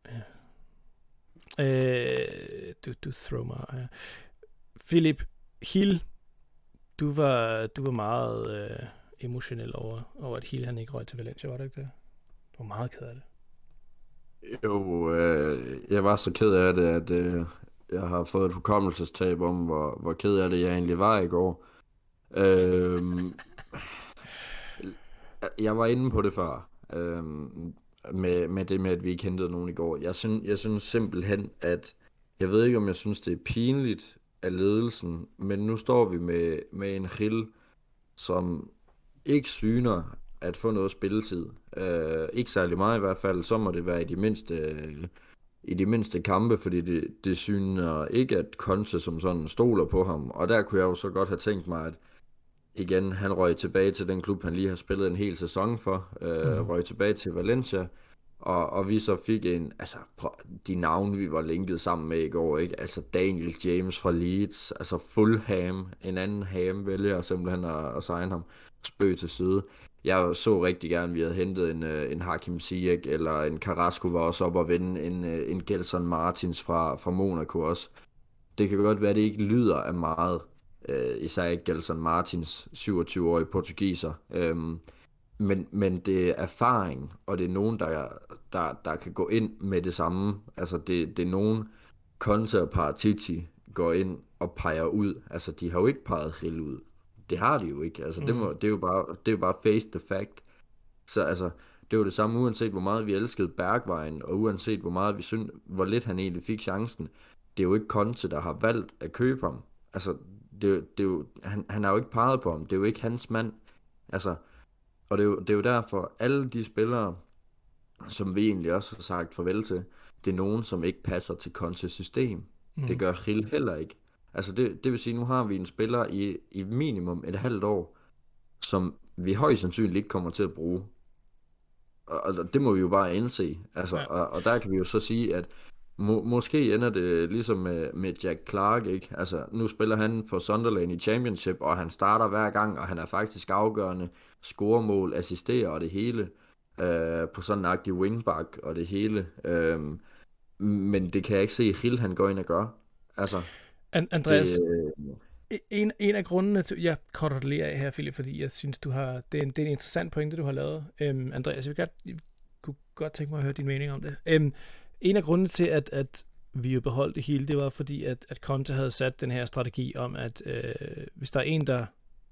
Ja. Du throw mig... Philip Hill, du var meget emotionel over, at Hill han ikke røg til Valencia, var det ikke det? Du var meget ked af det. Jo, jeg var så ked af det, at jeg har fået et hukommelsestab om, hvor ked af det jeg egentlig var i går. Jeg var inde på det før, med det med, at vi ikke hentede nogen i går. Jeg synes simpelthen, at jeg ved ikke, om jeg synes, det er pinligt af ledelsen, men nu står vi med en Hill, som ikke syner at få noget spilletid. Ikke særlig meget i hvert fald, så må det være i de mindste kampe, fordi det syner ikke, at Conte som sådan stoler på ham. Og der kunne jeg jo så godt have tænkt mig, at igen, han røg tilbage til den klub, han lige har spillet en hel sæson for. Røg tilbage til Valencia. Og vi så fik de navne, vi var linket sammen med i går, ikke? Altså Daniel James fra Leeds, altså Fulham, en anden Ham vælger simpelthen at signe ham, spøg til side. Jeg så rigtig gerne, at vi havde hentet en Hakim Ziyech, eller en Carrasco var også op og vinde en Gelson Martins fra Monaco også. Det kan godt være, at det ikke lyder af meget, især ikke Gelson Martins, 27-årige portugiser. Men det er erfaring, og det er nogen, der kan gå ind med det samme. Altså det er nogen, Conte og Paratici går ind og peger ud. Altså de har jo ikke peget Gil ud. Det har de jo ikke. Altså det er jo bare face the fact. Så altså det er jo det samme, uanset hvor meget vi elskede Bergwijn, og uanset hvor meget vi synes, hvor lidt han egentlig fik chancen. Det er jo ikke Conte, der har valgt at købe ham. Altså det er jo, han har jo ikke peget på ham. Det er jo ikke hans mand. Altså, og det er jo derfor, alle de spillere, som vi egentlig også har sagt farvel til, det er nogen, som ikke passer til Contes system. Det gør Gil heller ikke. Altså det vil sige, nu har vi en spiller i minimum et halvt år, som vi højst sandsynligt ikke kommer til at bruge. Og det må vi jo bare indse. Altså, ja. og der kan vi jo så sige, at måske ender det ligesom med Jack Clark, ikke? Altså, nu spiller han for Sunderland i Championship, og han starter hver gang, og han er faktisk afgørende, scoremål, assisterer og det hele, på sådan en agtig wingback og det hele. Men det kan jeg ikke se, Gil han går ind og gør. Altså, Andreas, en af grundene til, jeg korter det lige af her, Philip, fordi jeg synes, det er en interessant pointe, du har lavet. Andreas, jeg kunne godt tænke mig at høre din mening om det. En af grundene til, at vi jo beholdt det hele, det var fordi, at Conte havde sat den her strategi om, at hvis der er en, der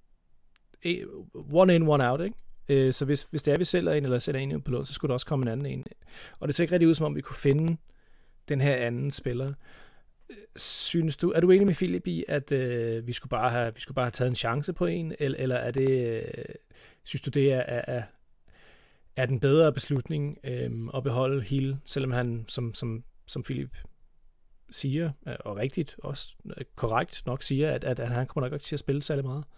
one in, one out, ikke? Så hvis det er, vi sælger en, eller sælger en på lån, så skulle der også komme en anden en. Og det ser ikke rigtig ud, som om vi kunne finde den her anden spiller. Er du enig med Philip i, at vi skulle bare have taget en chance på en, eller er det, synes du, det er den bedre beslutning at beholde Gil, selvom han, som Philip siger, og rigtigt, også korrekt nok siger, at han kommer nok ikke til at spille særlig meget?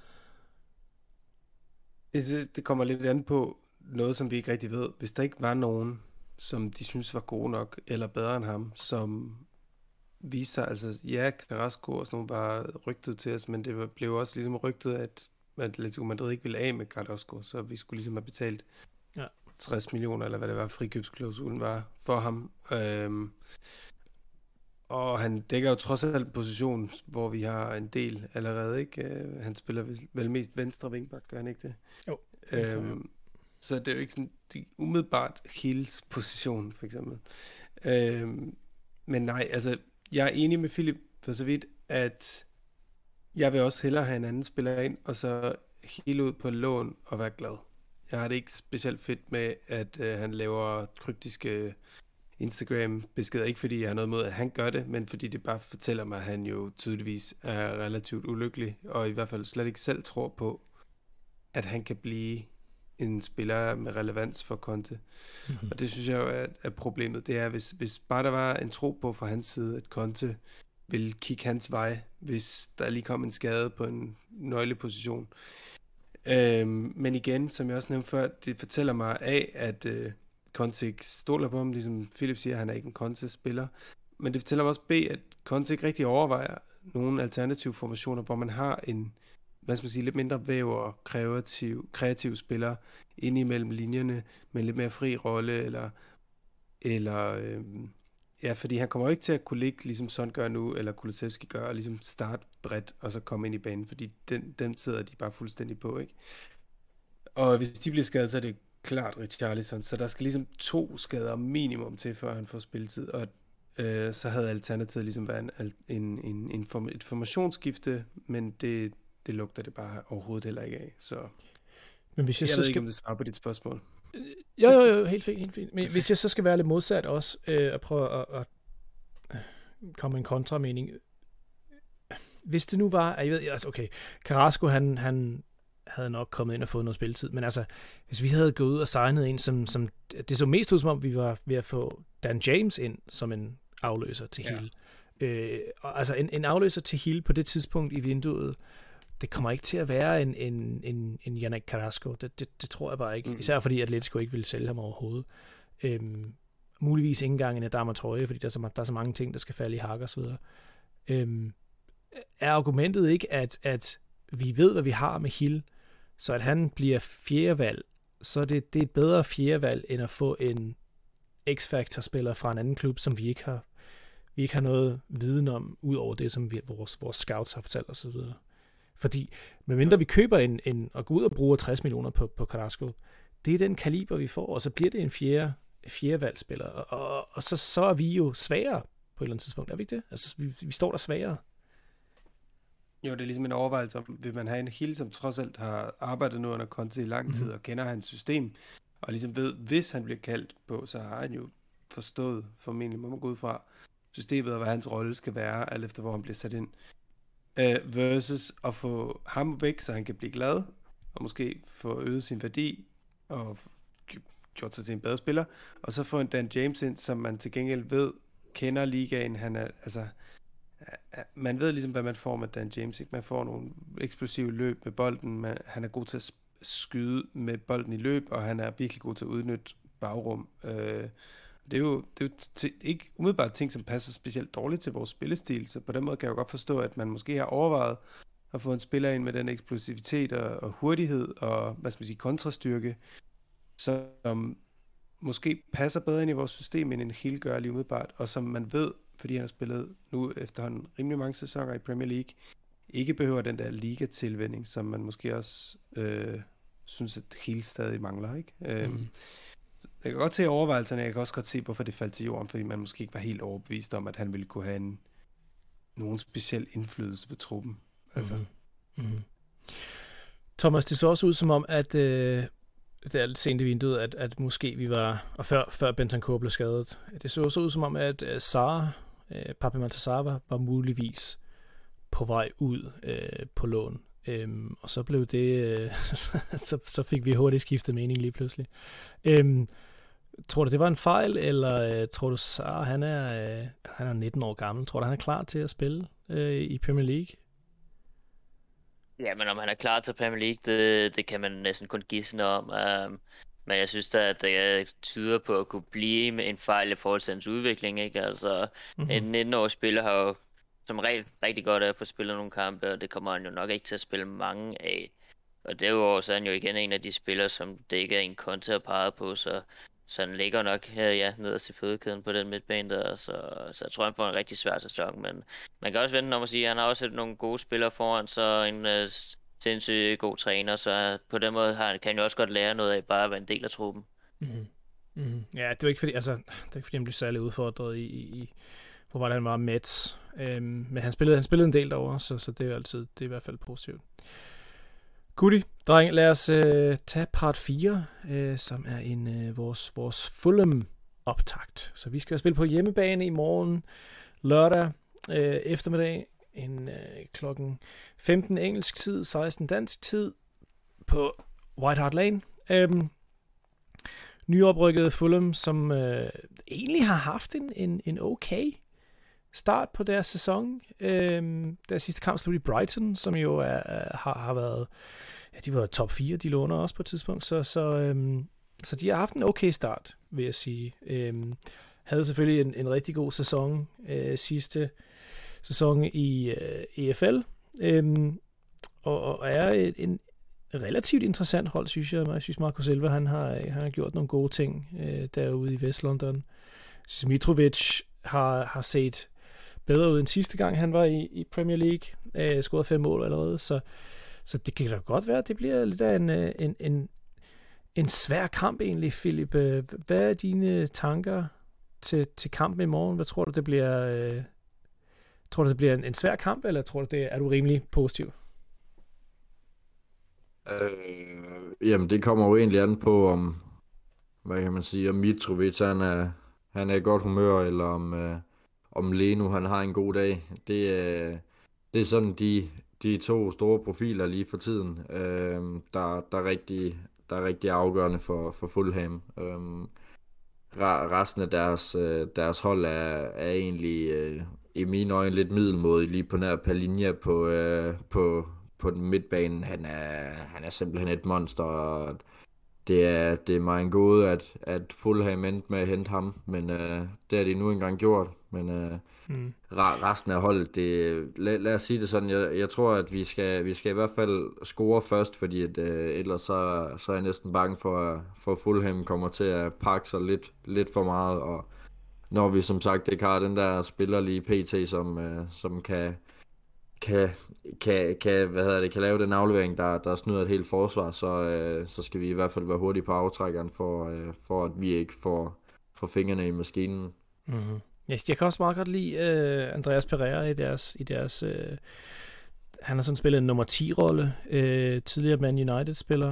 Jeg synes, det kommer lidt an på noget, som vi ikke rigtig ved. Hvis der ikke var nogen, som de synes var gode nok, eller bedre end ham, som viser, altså ja, Carrasco og sådan nogle var rygtet til os, men det blev også ligesom rygtet, at Atletico Madrid ikke ville af med Carrasco, så vi skulle ligesom have betalt 60 millioner, eller hvad det var, frikøbsklausulen var for ham. Og han dækker jo trods alt en position, hvor vi har en del allerede, ikke? Han spiller vel mest venstre wingback, gør han ikke det? Jo. Så det er jo ikke sådan umiddelbart Gils position, for eksempel. Men nej, altså, jeg er enig med Philip for så vidt, at jeg vil også hellere have en anden spiller ind, og så Gil ud på lån og være glad. Jeg har det ikke specielt fedt med, at han laver kryptiske Instagram-beskeder. Ikke fordi jeg har noget mod, at han gør det, men fordi det bare fortæller mig, at han jo tydeligvis er relativt ulykkelig, og i hvert fald slet ikke selv tror på, at han kan blive en spiller med relevans for Conte. Mm-hmm. Og det synes jeg jo er problemet. Det er, hvis bare der var en tro på fra hans side, at Conte vil kigge hans vej, hvis der lige kom en skade på en nøgleposition. Men igen, som jeg også nævnte før, det fortæller mig af, at Conte ikke stoler på ham, ligesom Philip siger, han er ikke en Conte-spiller. Men det fortæller mig også at Conte ikke rigtig overvejer nogle alternative formationer, hvor man har en, hvad skal man sige, lidt mindre væv og kreativ spiller inde imellem linjerne, med lidt mere fri rolle, ja, fordi han kommer jo ikke til at kunne ligge, ligesom Son gør nu, eller Kulusevski gør, og ligesom starte bredt, og så komme ind i banen, fordi den sidder de bare fuldstændig på, ikke? Og hvis de bliver skadet, så er det klart Richarlison, så der skal ligesom 2 skader minimum til, før han får spilletid, og så havde alternativet ligesom været et formationsskifte, men det lugter det bare overhovedet heller ikke af, så men hvis jeg ved ikke, om det svarer på dit spørgsmål. Jo, helt fint. Men hvis jeg så skal være lidt modsat også, at prøve at komme med en kontramening. Hvis det nu var, jeg ved, altså okay, Carrasco, han havde nok kommet ind og fået noget spilletid, men altså, hvis vi havde gået ud og signet en, som det så mest ud som om, vi var ved at få Dan James ind som en afløser til Gil. Altså en afløser til Gil på det tidspunkt i vinduet, det kommer ikke til at være en Yannick Carrasco. Det tror jeg bare ikke. Især fordi Atletico ikke ville sælge ham overhovedet. Muligvis ikke engang en Adama Traoré, fordi der er så mange ting, der skal falde i hak og så videre. Er argumentet ikke, at vi ved, hvad vi har med Hill, så at han bliver fjerdevalg, så det er et bedre fjerdevalg, end at få en X-Factor-spiller fra en anden klub, som vi ikke har noget viden om, ud over det, som vores scouts har fortalt os. Fordi, medmindre vi køber og går ud og bruger 60 millioner på Carrasco, det er den kaliber, vi får, og så bliver det en fjerdevalgsspiller, og så er vi jo svagere på et eller andet tidspunkt, er vi ikke det? Altså, vi står der svagere. Jo, det er ligesom en overvejelse om, vil man have en Hill, som trods alt har arbejdet nu under Conte i lang tid, og kender hans system, og ligesom ved, hvis han bliver kaldt på, så har han jo forstået, formentlig må man gå ud fra, systemet og hvad hans rolle skal være, alt efter hvor han bliver sat ind, versus at få ham væk, så han kan blive glad, og måske få øget sin værdi, og gjort sig til en bedre spiller, og så få en Dan James ind, som man til gengæld ved, kender ligaen, han er, altså, man ved ligesom, hvad man får med Dan James, ikke? Man får nogle eksplosive løb med bolden, han er god til at skyde med bolden i løb, og han er virkelig god til at udnytte bagrum. Det er jo ikke umiddelbart ting, som passer specielt dårligt til vores spillestil, så på den måde kan jeg jo godt forstå, at man måske har overvejet at få en spiller ind med den eksplosivitet og hurtighed og, hvad skal man sige, kontrastyrke, som måske passer bedre ind i vores system, end en Hill gør lige umiddelbart, og som man ved, fordi han har spillet nu efterhånden rimelig mange sæsoner i Premier League, ikke behøver den der liga-tilvænning, som man måske også synes, at Hill stadig mangler, ikke? Jeg kan godt se overvejelserne, jeg kan også godt se, hvorfor det faldt til jorden, fordi man måske ikke var helt overbevist om, at han ville kunne have nogen speciel indflydelse på truppen. Altså. Thomas, det så også ud som om, at det er lidt sent i vinduet, at måske vi var, og før Bentancur blev skadet, det så også ud som om, at Pape Matar Sarr var muligvis på vej ud på lån. Og så blev det, så fik vi hurtigt skiftet mening lige pludselig. Tror du, det var en fejl, eller tror du, Sarr, han er 19 år gammel, tror du, han er klar til at spille i Premier League? Ja, men om han er klar til Premier League, det kan man næsten kun gisne om. Men jeg synes da, at det tyder på at kunne blive med en fejl i forhold til hans udvikling, ikke? Altså, en 19-årig spiller har jo som regel rigtig godt af at få spillet nogle kampe, og det kommer han jo nok ikke til at spille mange af. Og derudover så er han jo igen en af de spillere, som det ikke er en Conte at pege på, så han ligger nok nederst i fødekæden på den midtbane der, så jeg tror, han får en rigtig svær sæson, men man kan også vente om at sige, at han har også nogle gode spillere foran, så en sindssygt god træner, så på den måde kan han jo også godt lære noget af bare at være en del af truppen. Ja, det var ikke fordi, han blev særlig udfordret i hvor var det, han var med. Men han spillede en del derovre, så det er jo altid, det er i hvert fald positivt. Goodie, dreng, lad os tage part 4, som er vores Fulham-optakt. Så vi skal spille på hjemmebane i morgen, lørdag eftermiddag, klokken 15 engelsk tid, 16 dansk tid, på White Hart Lane. Nyoprykket Fulham, som egentlig har haft en okay start på deres sæson. Deres sidste kamp stod i Brighton, som jo har været, ja, de var top 4, de låner også på et tidspunkt, så de har haft en okay start, vil jeg sige. Havde selvfølgelig en rigtig god sæson sidste sæson i EFL, og er en relativt interessant hold, synes jeg. Jeg synes, Marco Silva, han har gjort nogle gode ting derude i Vestlondon. Mitrovic har set bedre ud end sidste gang, han var i Premier League. Scoret 5 mål allerede, så det kan da godt være, at det bliver lidt af en svær kamp egentlig, Philip. Hvad er dine tanker til kampen i morgen? Hvad tror du, det bliver? Tror du, det bliver en svær kamp, eller tror du, er du rimelig positiv? Jamen, det kommer jo egentlig an på, om, hvad kan man sige, om Mitrovic, han er i godt humør, eller om Leno, han har en god dag. Det er sådan de to store profiler lige for tiden, der er rigtig afgørende for Fulham. Resten af deres hold er egentlig i mine øjne lidt middelmådig, lige på nær Palhinha på den midtbanen. Han er simpelthen et monster, og det er mig en gåde, at Fulham endte med at hente ham, men det har de nu engang gjort. Men resten af holdet, lad os sige det sådan, jeg tror, at vi skal i hvert fald score først, fordi ellers så er jeg næsten bange for Fulham kommer til at pakke sig lidt for meget, og når vi som sagt ikke har den der spiller lige PT, som kan kan lave den aflevering, der snyder et helt forsvar, så skal vi i hvert fald være hurtige på aftrækkeren, for at vi ikke får fingrene i maskinen. Mm-hmm. Jeg kan også meget godt lide Andreas Pereira i deres han har sådan spillet en nummer 10-rolle, tidligere Man United-spiller,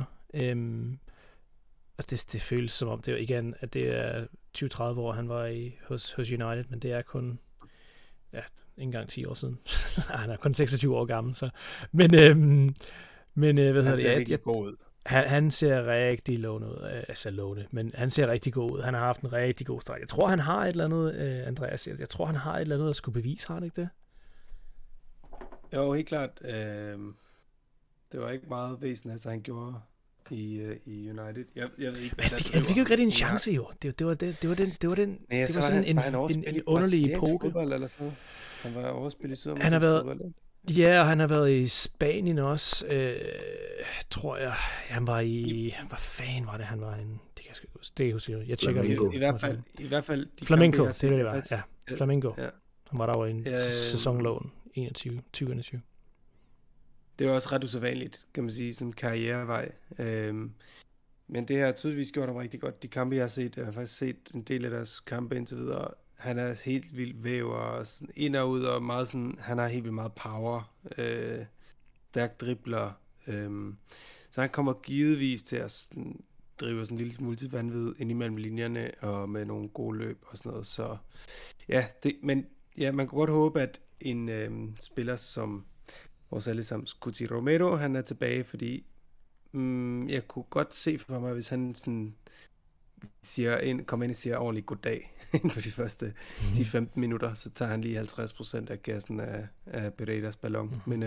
og det føles som om, det er igen, at det er 20-30 år, han var hos United, men det er kun ikke engang 10 år siden. Han er kun 26 år gammel, så. Men hvad hedder det? Han ser rigtig lovende ud. Men han ser rigtig god ud. Han har haft en rigtig god start. Jeg tror, han har et eller andet, Andreas. Jeg tror, han har et eller andet at skulle bevise, har han ikke det? Jo, helt klart. Det var ikke meget væsentligt, altså han gjorde i United. Jeg ved ikke, han fik jo ikke rigtig en chance, jo. Det var sådan en underlig epoke. Eller sådan. Han var overspillet i Sydamerika. Han har været... Ja, og han har været i Spanien også, tror jeg. Han var i... Hvad fanden var det, han var i? Det kan jeg sgu ikke huske. Det husker jeg. Jeg tjekker det. I hvert fald Flamenco, det var. Ja, Flamenco. Ja. Han var der over i en sæsonlån 2021. Det er også ret usædvanligt, kan man sige, som karrierevej. Men det har tydeligvis gjort ham rigtig godt. De kampe, jeg har faktisk set en del af deres kampe indtil videre. Han er helt vildt væv og ind og ud og meget sådan, han har helt vildt meget power, stærk dribler, så han kommer givetvis til at sådan, drive sådan en lille smule til vanvid ind imellem linjerne og med nogle gode løb og sådan noget, så ja, men ja, man kan godt håbe, at en spiller som vores allesammens Cuti Romero, han er tilbage, fordi jeg kunne godt se for mig, hvis han sådan kommer ind og siger ordentligt goddag inden for de første 10-15 minutter, så tager han lige 50% af gassen af Pereiras ballon. Men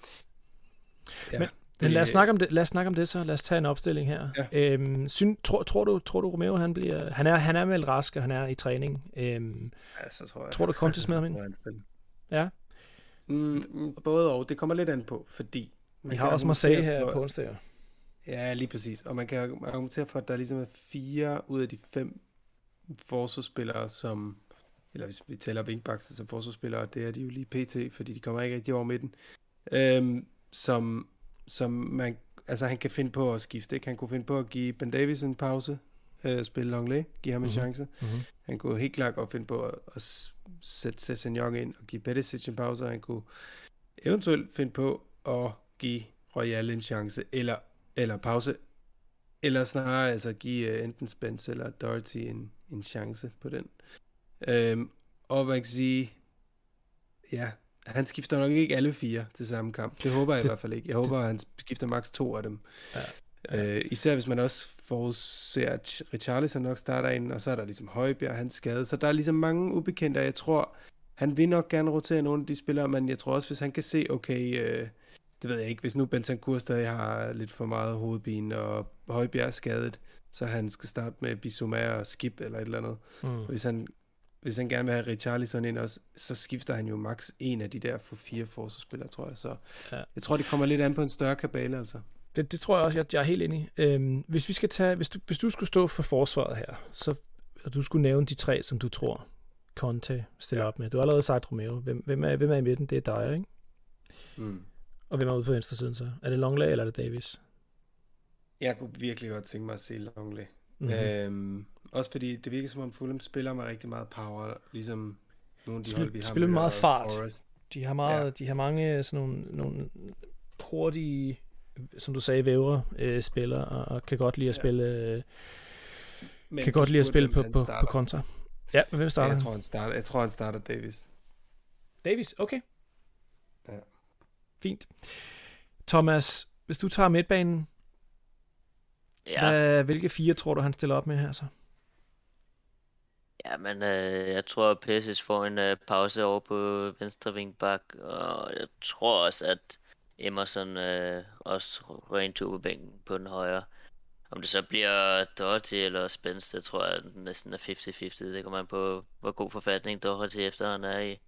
lad os snakke om det så. Lad os tage en opstilling her. Ja. Tror du Romero, han bliver... Han er meldt rask, og han er i træning. Så tror jeg. Tror du Conte smider ham ind? Ja. Både og. Det kommer lidt an på, fordi... Vi har også Marseille her på onsdag. Ja, lige præcis. Og man kan argumentere for, at der ligesom er 4 ud af de 5 forsvarsspillere, som, eller hvis vi tæller wingbacks som forsvarsspillere, det er de jo lige pt, fordi de kommer ikke rigtig over midten, som man, altså han kan finde på at skifte, ikke? Han kunne finde på at give Ben Davies en pause, spille Longley, give ham en chance. Han kunne helt klart godt finde på at sætte Sessegnon ind og give Perisic en pause, og han kunne eventuelt finde på at give Royal en chance, eller pause, eller snarere altså give enten Spence eller Doherty en chance på den. Og man kan sige, ja, han skifter nok ikke alle 4 til samme kamp. Det håber jeg i hvert fald ikke. Jeg håber, at han skifter maks 2 af dem. Ja. Især hvis man også forudser, at Richarlison nok starter ind, og så er der ligesom Højbjerg, hans skade. Så der er ligesom mange ubekendte, og jeg tror, han vil nok gerne rotere nogle af de spillere, men jeg tror også, hvis han kan se, okay... det ved jeg ikke, hvis nu Bentancur stadig har lidt for meget hovedpine, og Højbjerg er skadet, så han skal starte med Bissouma og Skip eller et eller andet. Hvis han gerne vil have Richarlison ind også, så skifter han jo max en af de der for 4 forsvarsspillere, tror jeg. Så jeg tror, det kommer lidt an på en større kabale, altså. Det tror jeg også, jeg er helt enig. Hvis du skulle stå for forsvaret her, og du skulle nævne de 3, som du tror, Conte stiller op med. Du har allerede sagt Romero. Hvem er i midten? Det er dig, ikke? Og hvem er ude på venstre siden så? Er det Longley, eller er det Davies? Jeg kunne virkelig godt tænke mig at se Longley. Også fordi det virker som om Fulham spiller med rigtig meget power, ligesom nogle af de hold, vi har spiller med meget fart. Forest. De har mange sådan nogle hurtige, som du sagde, vævre spillere, og kan godt lide at spille kan godt lide at spille på kontra. Ja, men hvem starter? Jeg tror han starter Davies. Davies, okay. Ja. Fint. Thomas, hvis du tager midtbanen, hvilke 4 tror du, han stiller op med her så? Ja, men jeg tror, at Perisic får en pause over på venstre wingback, og jeg tror også, at Emerson også rører en tur på bænken på den højre. Om det så bliver Doherty eller Spence, det tror jeg næsten er 50-50. Det kommer an på, hvor god forfatning Doherty efterhånden er i.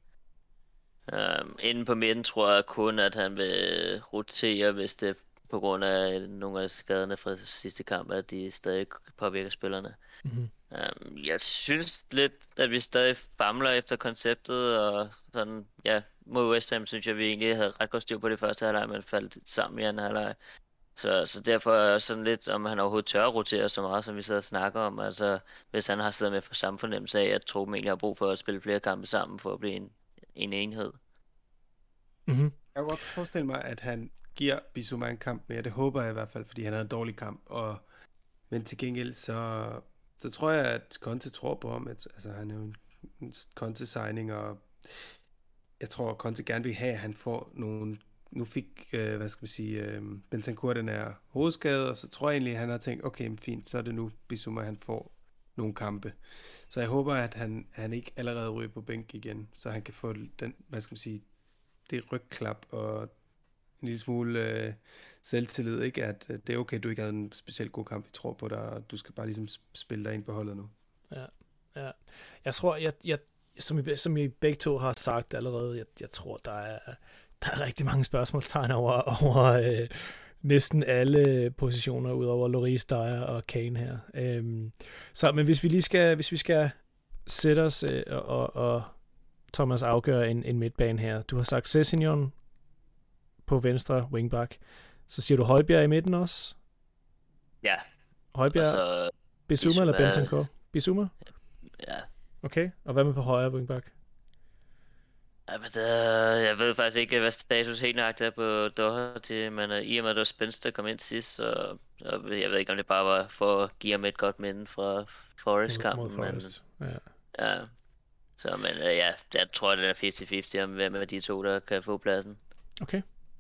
Inden på midten tror jeg kun, at han vil rotere, hvis det på grund af nogle af skaderne fra sidste kamp, at de stadig påvirker spillerne. Mm-hmm. Jeg synes lidt, at vi stadig famler efter konceptet, og sådan, ja, mod West Ham synes jeg, vi egentlig havde ret godt styr på det første halvleg, men faldt sammen i anden halvleg. Så derfor er jeg sådan lidt, om han overhovedet tør at rotere så meget, som vi sidder og snakker om. Altså, hvis han har siddet med for samme fornemmelse af, at truppen egentlig har brug for at spille flere kampe sammen, for at blive en enhed. Mm-hmm. Jeg kan godt forestille mig, at han giver Bissouma en kamp mere. Det håber jeg i hvert fald, fordi han havde en dårlig kamp. Men til gengæld, så tror jeg, at Conte tror på ham. Altså, han er jo en Conte-signing, og jeg tror, at Conte gerne vil have, at han får nogle... Nu fik, Bentancur den her hovedskade, og så tror jeg egentlig, at han har tænkt, okay, men fint, så er det nu Bissouma, han får nogle kampe. Så jeg håber, at han ikke allerede ryger på bænk igen, så han kan få den, det rygklap og en lille smule selvtillid, ikke? At det er okay, du ikke havde en specielt god kamp, vi tror på dig, og du skal bare ligesom spille dig ind på holdet nu. Ja. Jeg tror, som I begge to har sagt allerede, jeg tror, der er rigtig mange spørgsmålstegn over næsten alle positioner, udover Lloris, Dyer og Kane her. Men hvis vi skal sætte os og Thomas afgøre en midtbane her. Du har sagt Sessegnon på venstre wingback. Så siger du Højbjerg i midten også? Ja. Højbjerg, altså, Bissouma eller Bentancur? Bissouma? Ja. Okay, og hvad med på højre wingback? Jamen, jeg ved faktisk ikke, hvad status helt nøjagtigt er på Doherty, men i og med, at det var Spence, der kom ind sidst, så jeg ved ikke, om det bare var for at give ham et godt minde fra Forest-kampen. Ja. Så, men jeg tror, det er 50-50 om hvem af de to, der kan få pladsen. Okay.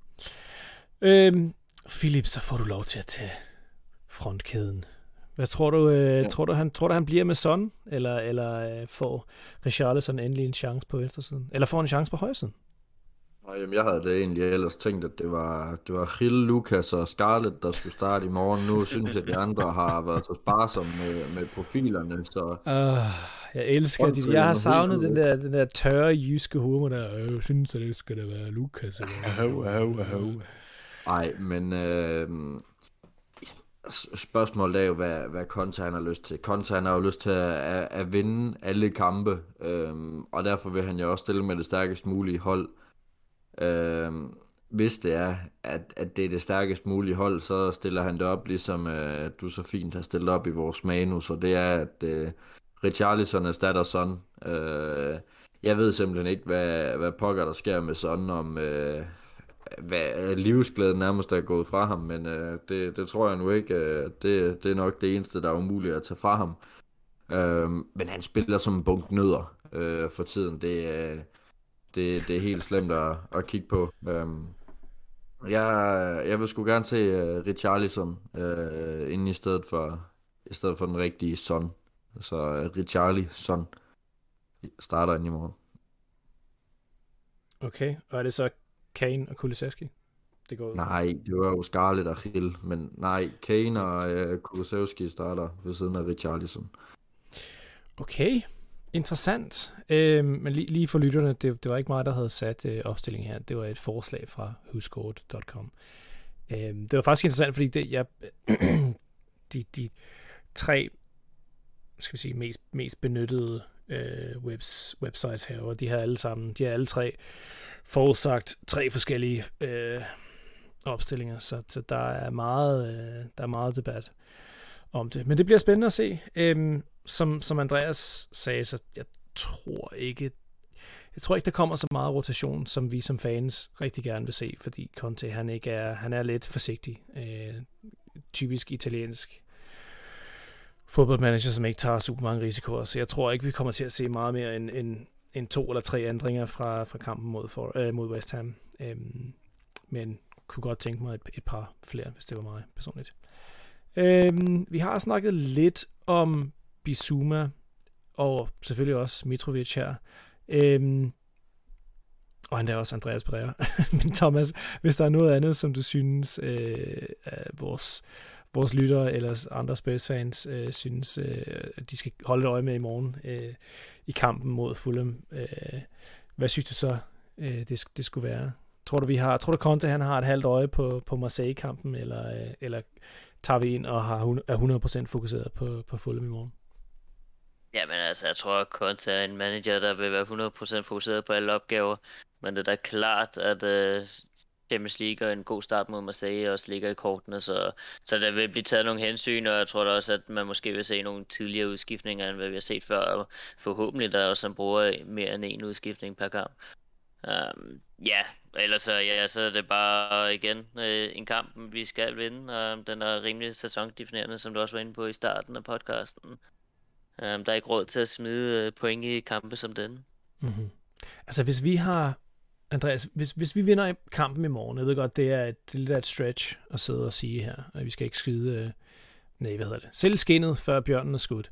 Philip, så får du lov til at tage frontkæden. Hvad tror du, tror du han bliver med Son, eller får Richarlison endelig en chance på venstresiden? Eller får en chance på højresiden? Jamen, jeg havde det egentlig ellers tænkt, at det var Gil, Lucas og Scarlett, der skulle starte i morgen. Nu synes jeg, at de andre har været så sparsomme med profilerne, så... jeg elsker det. Jeg har savnet den der tørre jyske humor der. Jeg synes, at det skal da være Lucas. Nej, men spørgsmålet er jo, hvad Conte han har lyst til. Conte han har jo lyst til at vinde alle kampe, og derfor vil han jo også stille med det stærkest mulige hold. Hvis det er, at det er det stærkest mulige hold, så stiller han det op, ligesom du så fint har stillet op i vores manus, og det er, at Richarlison erstatter Son. Jeg ved simpelthen ikke, hvad pokker der sker med Son, om hvad livsglæden nærmest er gået fra ham, men det tror jeg nu ikke. Det er nok det eneste, der er umuligt at tage fra ham. Men han spiller som en bunke nødder for tiden. Det er helt slemt at kigge på. Jeg vil sgu gerne se Richarlison inde i stedet for den rigtige Son. Så Richarlison starter ind i morgen. Okay, og er det så Kane og Kulusevski? Nej, det var jo Scarlett og Gil, men nej, Kane og Kulusevski starter ved siden af Richarlison. Okay, interessant. Men lige for lytterne, det var ikke mig, der havde sat opstillingen her. Det var et forslag fra whoscored.com. Det var faktisk interessant, fordi de tre, skal vi sige, mest benyttede websites her, og de har alle tre forudsagt 3 forskellige opstillinger, så der er meget debat om det. Men det bliver spændende at se. Som Andreas sagde, så jeg tror ikke, der kommer så meget rotation, som vi som fans rigtig gerne vil se, fordi Conte, han er lidt forsigtig. Typisk italiensk fodboldmanager, som ikke tager super mange risikoer, så jeg tror ikke, vi kommer til at se meget mere end 2 eller 3 ændringer fra kampen mod West Ham. Men kunne godt tænke mig et par flere, hvis det var mig personligt. Vi har snakket lidt om Bissouma, og selvfølgelig også Mitrovic her. Og han er også Andreas Pereira. Men Thomas, hvis der er noget andet, som du synes, vores lyttere eller andre Spurs-fans synes, at de skal holde et øje med i morgen i kampen mod Fulham. Hvad synes du så, det skulle være? Tror du Conte han har et halvt øje på Marseille-kampen, eller tager vi ind og er 100% fokuseret på Fulham i morgen? Jamen altså, jeg tror, at Conte er en manager, der vil være 100% fokuseret på alle opgaver. Men det er da klart, at Champions League og en god start mod Marseille også ligger i kortene. Så der vil blive taget nogle hensyn, og jeg tror da også, at man måske vil se nogle tidligere udskiftninger, end hvad vi har set før. Og forhåbentlig der også han bruger mere end en udskiftning per kamp. Ellers så er det bare igen en kamp, vi skal vinde. Og den er rimelig sæsondefinerende, som du også var inde på i starten af podcasten. Der er ikke råd til at smide point i kampe som denne. Mm-hmm. Altså hvis vi har, Andreas, hvis vi vinder kampen i morgen, jeg ved godt, det er lidt af et stretch at sidde og sige her, og vi skal ikke skyde, selv skinnet, før bjørnen er skudt.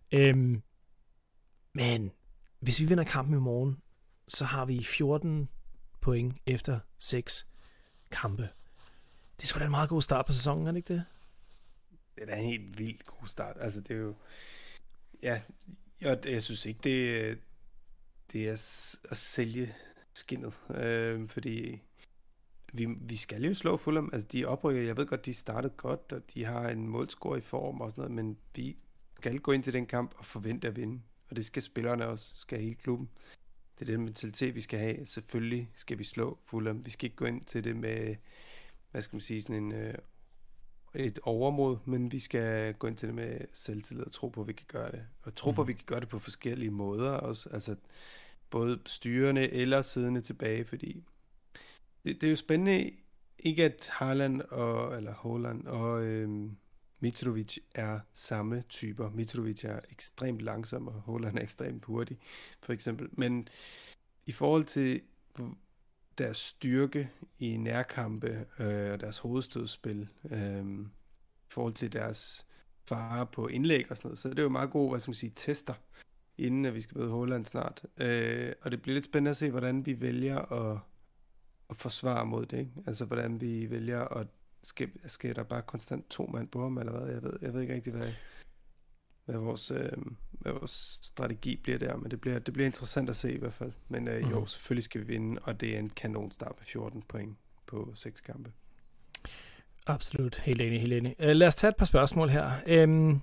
Men hvis vi vinder kampen i morgen, så har vi 14 point efter 6 kampe. Det er sgu da en meget god start på sæsonen, er det ikke det? Det er da en helt vildt god start. Altså det er jo... Ja, jeg synes ikke, det er at sælge skinnet, fordi vi skal jo slå Fulham. Altså de oprykker, jeg ved godt, de startede godt, og de har en målscore i form og sådan noget, men vi skal gå ind til den kamp og forvente at vinde, og det skal spillerne også, skal hele klubben. Det er den mentalitet, vi skal have. Selvfølgelig skal vi slå Fulham. Vi skal ikke gå ind til det med, hvad skal man sige, sådan et overmod, men vi skal gå ind til det med selvtillid og tro på, at vi kan gøre det. Og tro på, at vi kan gøre det på forskellige måder også. Altså både styrende eller siddende tilbage, fordi det er jo spændende, ikke at Haaland og Mitrovic er samme typer. Mitrovic er ekstremt langsom, og Haaland er ekstremt hurtig, for eksempel. Men i forhold til deres styrke i nærkampe og deres hovedstødspil, i forhold til deres fare på indlæg og sådan noget, så er det jo meget gode, hvad skal man sige, tester, inden at vi skal møde Haaland snart. Og det bliver lidt spændende at se, hvordan vi vælger at forsvare mod det, ikke? Altså hvordan vi vælger at skal der bare konstant 2 mand på ham, eller hvad? Jeg ved ikke rigtig, hvad vores strategi bliver der, men det bliver interessant at se i hvert fald. Men jo, selvfølgelig skal vi vinde, og det er en kanonstart med 14 point på 6 kampe. Absolut, helt enig. Lad os tage et par spørgsmål her.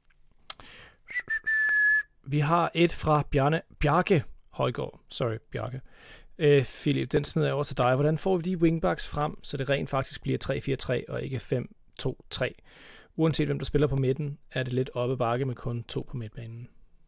Vi har et fra Bjarke Højgaard. Sorry, Bjarke. Philip, den smider jeg over til dig. Hvordan får vi de wingbacks frem, så det rent faktisk bliver 3-4-3 og ikke 5-2-3? Uanset hvem der spiller på midten, er det lidt oppe bakke med kun 2 på midtbanen.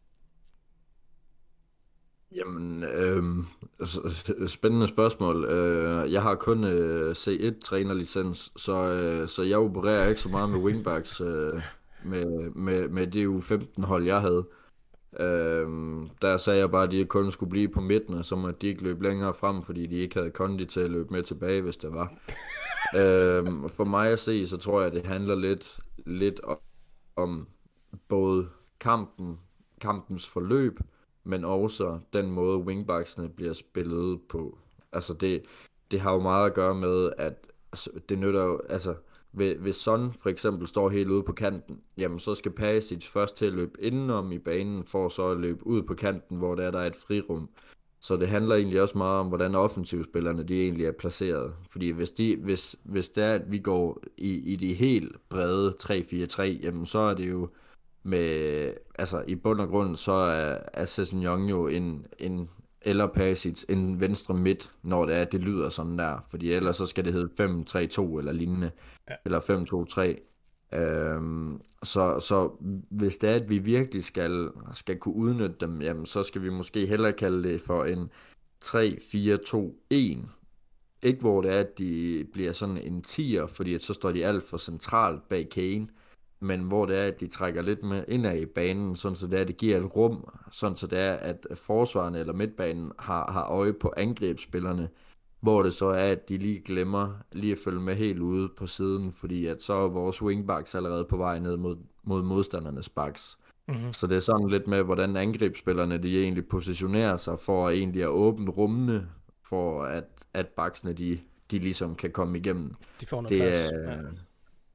Jamen, spændende spørgsmål. Jeg har kun C1-trænerlicens, så jeg opererer ikke så meget med wingbacks med det U15-hold, jeg havde. Der sagde jeg bare, at de kun skulle blive på midten, og så måtte de ikke løbe længere frem, fordi de ikke havde kondi til at løbe med tilbage, hvis det var. For mig at se, så tror jeg, det handler lidt om både kampens forløb, men også den måde wingbacksene bliver spillet på. Altså det har jo meget at gøre med, at det nytter jo, altså hvis Son for eksempel står helt ude på kanten, jamen så skal Perisic først til at løbe indenom i banen, for så at løbe ud på kanten, hvor der er et frirum. Så det handler egentlig også meget om, hvordan offensivspillerne de egentlig er placeret. Fordi hvis det er, at vi går i de helt brede 3-4-3, jamen så er det jo med, altså i bund og grund, så er Sessegnon jo en eller Perisic en venstre midt, når det lyder sådan der. Fordi ellers så skal det hedde 5-3-2 eller lignende, eller 5-2-3. Så hvis det er, at vi virkelig skal kunne udnytte dem, jamen så skal vi måske hellere kalde det for en 3-4-2-1. Ikke hvor det er, at de bliver sådan en 10'er, fordi at så står de alt for centralt bag Kane, men hvor det er, at de trækker lidt med indad i banen, sådan så det er, at det giver et rum, sådan så det er, at forsvarerne eller midtbanen har øje på angrebsspillerne, hvor det så er, at de lige glemmer lige at følge med helt ude på siden, fordi at så er vores wingbacks allerede på vej ned mod modstandernes backs. Mm-hmm. Så det er sådan lidt med, hvordan angrebsspillerne de egentlig positionerer sig for egentlig at åbne rummene, for at backsene de ligesom kan komme igennem. De får noget plads.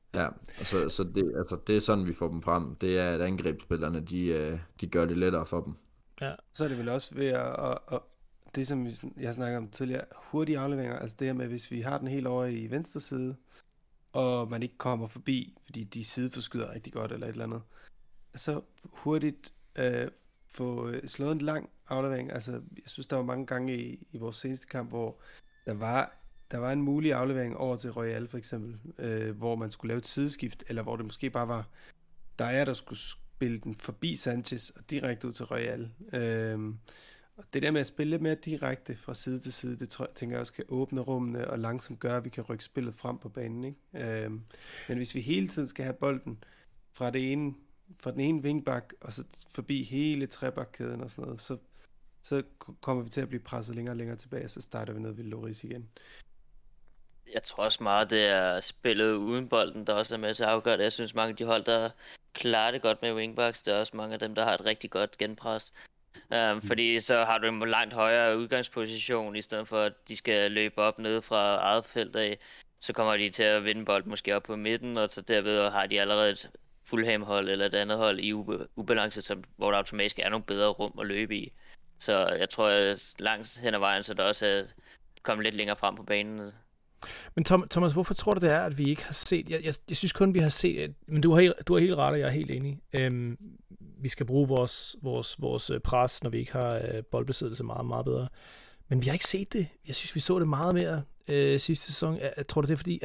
Ja, så det er sådan, vi får dem frem. Det er, at angrebsspillerne, de gør det lettere for dem. Ja. Så er det vel også ved at det, som jeg snakkede om tidligere, hurtige afleveringer, altså det her med, hvis vi har den helt over i venstre side, og man ikke kommer forbi, fordi de sideforskyder rigtig godt, eller et eller andet, så hurtigt få slået en lang aflevering. Altså, jeg synes, der var mange gange i vores seneste kamp, hvor der var en mulig aflevering over til Royal, for eksempel, hvor man skulle lave et sideskift, eller hvor det måske bare var der skulle spille den forbi Sanchez og direkte ud til Royal. Og det der med at spille lidt mere direkte fra side til side, det tænker jeg også kan åbne rummene og langsomt gøre, at vi kan rykke spillet frem på banen, ikke? Men hvis vi hele tiden skal have bolden fra den ene vingbak og så forbi hele trebakkæden og sådan noget, så kommer vi til at blive presset længere og længere tilbage, og så starter vi ned ved Lloris igen. Jeg tror også meget, det er spillet uden bolden, der også er med til at afgøre det. Jeg synes, mange af de hold, der klarer det godt med wingbacks, det er også mange af dem, der har et rigtig godt genpres. Fordi så har du en langt højere udgangsposition, i stedet for at de skal løbe op nede fra eget felt af. Så kommer de til at vinde bold måske op på midten, og så derved har de allerede et Fulham-hold eller et andet hold i ubalance, hvor der automatisk er nogle bedre rum at løbe i. Så jeg tror, at langt hen ad vejen, så der også er kommet lidt længere frem på banen. Men Thomas, hvorfor tror du det er, at vi ikke har set... Jeg synes kun, vi har set... Men du har helt ret, og jeg er helt enig. Vi skal bruge vores pres, når vi ikke har boldbesiddelse meget, meget bedre. Men vi har ikke set det. Jeg synes, vi så det meget mere sidste sæson. Tror du det er fordi...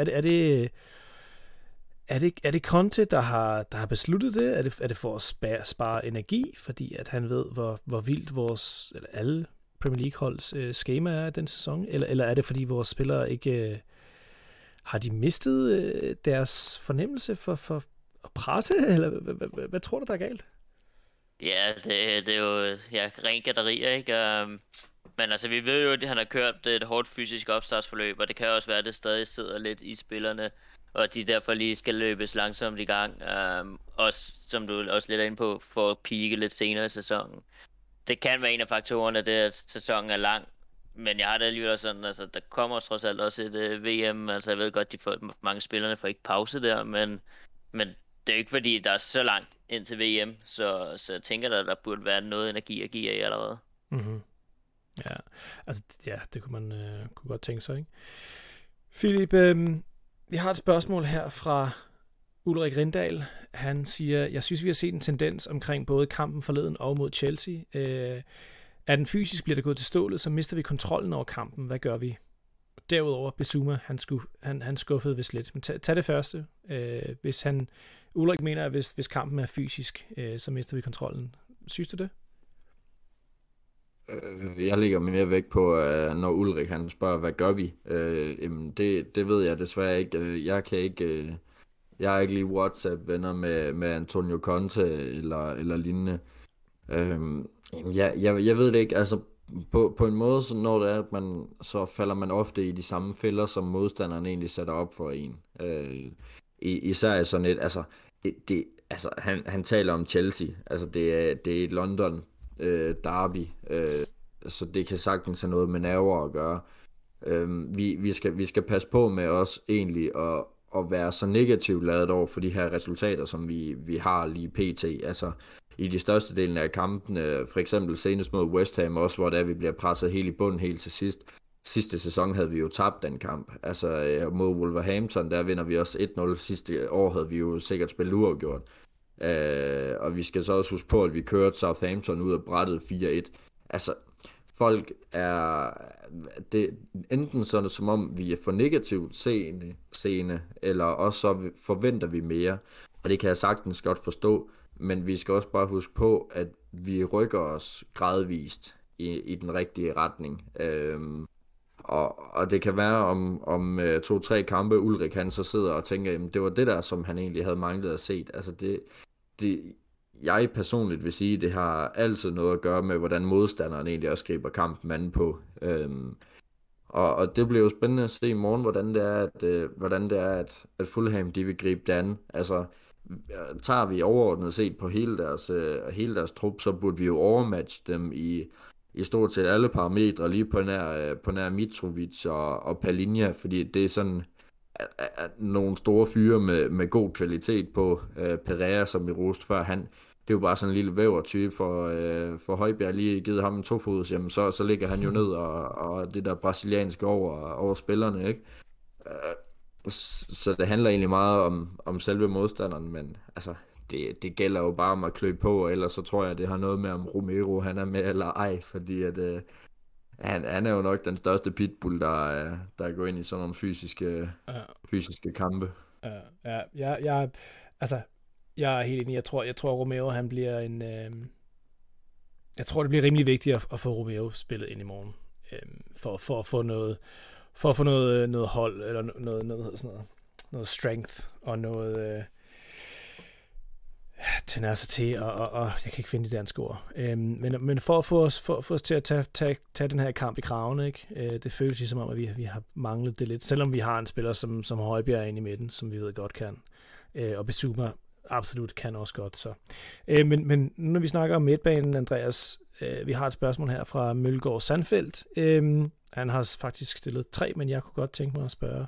Er det Conte, der har besluttet det? Er det for at spare energi? Fordi at han ved, hvor vildt alle Premier League-holds schema er den sæson? Eller er det, fordi vores spillere ikke... har de mistet deres fornemmelse for at presse? Eller hvad tror du, der er galt? Ja, det er jo rent gætterier, ikke? Men altså, vi ved jo, at han har kørt et hårdt fysisk opstartsforløb, og det kan også være, at det stadig sidder lidt i spillerne, og de derfor lige skal løbes langsomt i gang. Også, som du også lidt er inde på, for at peake lidt senere i sæsonen. Det kan være en af faktorerne, det at sæsonen er lang. Men jeg har det alligevel sådan, altså der kommer trods alt også et VM, altså jeg ved godt, mange spillerne får ikke pause der, men det er jo ikke fordi, der er så langt ind til VM, så jeg tænker, der burde være noget energi at give af allerede. Mm-hmm. Ja, altså det kunne man kunne godt tænke sig, ikke? Philip, vi har et spørgsmål her fra Ulrik Rindal. Han siger, jeg synes, vi har set en tendens omkring både kampen forleden og mod Chelsea. Er den fysisk, bliver det gået til stålet, så mister vi kontrollen over kampen. Hvad gør vi? Derudover, Bissouma, han skuffede vist lidt. Men tag det første. Hvis Ulrik mener, at hvis kampen er fysisk, så mister vi kontrollen. Synes du det? Jeg lægger mere vægt på, når Ulrik han spørger, hvad gør vi? Det ved jeg desværre ikke. Jeg har ikke lige WhatsApp-venner med Antonio Conte eller lignende. Jeg ved det ikke, altså på en måde, så når det er, så falder man ofte i de samme fælder, som modstanderen egentlig sætter op for en. Især i sådan et, altså han taler om Chelsea, altså det er et London derby, så det kan sagtens have noget med nerver at gøre. Vi skal passe på med os egentlig at være så negativt ladet over for de her resultater, som vi har lige pt. Altså i de største delen af kampene, for eksempel senest mod West Ham også, hvor vi bliver presset helt i bunden helt til sidst. Sidste sæson havde vi jo tabt den kamp. Altså mod Wolverhampton, der vinder vi også 1-0. Sidste år havde vi jo sikkert spillet uafgjort. Og vi skal så også huske på, at vi kørte Southampton ud af brættet 4-1. Altså, folk er... enten sådan som om, vi er for negativt seende, eller også så forventer vi mere. Og det kan jeg sagtens godt forstå. Men vi skal også bare huske på, at vi rykker os gradvist i den rigtige retning. Og det kan være om 2-3 kampe, Ulrik han så sidder og tænker, jamen det var det der, som han egentlig havde manglet at se. Altså jeg personligt vil sige, det har altid noget at gøre med, hvordan modstanderen egentlig også griber kampen an på. Og det bliver jo spændende at se i morgen, hvordan det er, at Fulham de vil gribe det an. Altså tager vi overordnet set på hele deres trup, så burde vi jo overmatche dem i stort set alle parametre, lige på nær Mitrovic og Palhinha, fordi det er sådan nogle store fyre med god kvalitet på. Pereira, som vi roste før, det er jo bare sådan en lille vævertype for Højbjerg. Lige givet ham en tofods, jamen så ligger han jo ned, og det der brasilianske over spillerne, ikke? Så det handler egentlig meget om selve modstanderen, men altså, det gælder jo bare om at klø på, og ellers så tror jeg, det har noget med, om Romero han er med eller ej, fordi at han er jo nok den største pitbull, der går ind i sådan nogle fysiske kampe. Jeg er helt enig. Jeg tror Romero, han bliver en... jeg tror, det bliver rimelig vigtigt at få Romero spillet ind i morgen, for at få noget... For at få noget hold, eller noget, hvad hedder sådan noget strength, og noget tenacity, og jeg kan ikke finde de danske ord. Men for at få os til at tage den her kamp i kraven, ikke? Det føles ligesom om, at vi har manglet det lidt, selvom vi har en spiller som Højbjerg er inde i midten, som vi ved godt kan. Og Bissouma absolut kan også godt. Så. Men når vi snakker om midtbanen, Andreas, vi har et spørgsmål her fra Mølgaard Sandfeldt. Han har faktisk stillet 3, men jeg kunne godt tænke mig at spørge.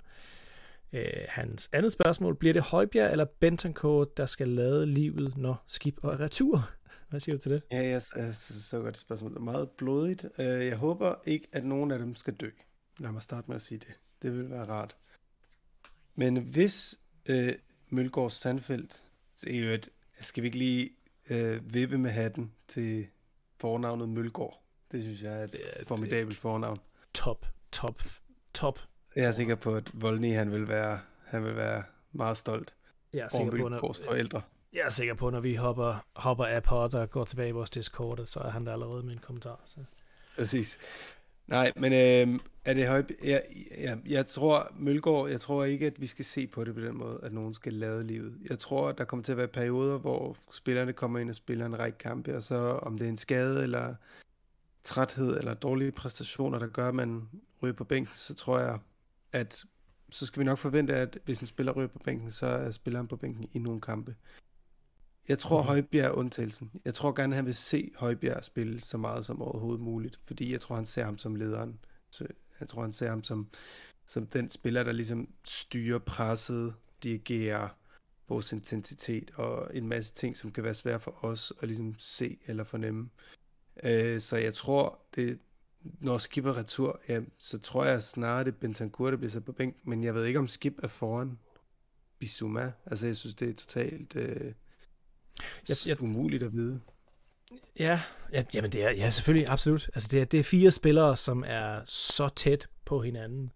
Hans andet spørgsmål, bliver det Højbjerg eller Bentancur, der skal lade livet, når skib og retur? Hvad siger du til det? Ja, jeg så godt et spørgsmål. Det er meget blodigt. Jeg håber ikke, at nogen af dem skal dø. Lad mig starte med at sige det. Det vil være rart. Men hvis Mølgaard Sandfeldt, skal vi ikke lige vippe med hatten til fornavnet Mølgaard? Det synes jeg er et formidabelt fornavn. Top. Jeg er sikker på, at Volny, han vil være meget stolt over Mølgaards forældre. Jeg er sikker på, når vi hopper af pod og går tilbage i vores Discord, så er han der allerede med en kommentar. Så. Præcis. Nej, men er det Højbjerg? Jeg tror, Mølgaard, jeg tror ikke, at vi skal se på det på den måde, at nogen skal lade livet. Jeg tror, der kommer til at være perioder, hvor spillerne kommer ind og spiller en række kampe, og så om det er en skade, eller træthed, eller dårlige præstationer, der gør, at man ryger på bænken, så tror jeg, at så skal vi nok forvente, at hvis en spiller ryger på bænken, så er spilleren på bænken i nogle kampe. Jeg tror, Højbjerg er undtagelsen. Jeg tror gerne, at han vil se Højbjerg spille så meget som overhovedet muligt, fordi jeg tror, han ser ham som lederen. Så jeg tror, han ser ham som den spiller, der ligesom styrer presset, dirigerer vores intensitet og en masse ting, som kan være svære for os at ligesom se eller fornemme. Så jeg tror, når Skip er retur, så tror jeg snarere, det er Bentancur, der bliver sat på bænken, men jeg ved ikke, om Skip er foran Bissouma. Altså, jeg synes, det er totalt umuligt at vide. Jamen det er selvfølgelig, absolut. Altså, det er 4 spillere, som er så tæt på hinanden.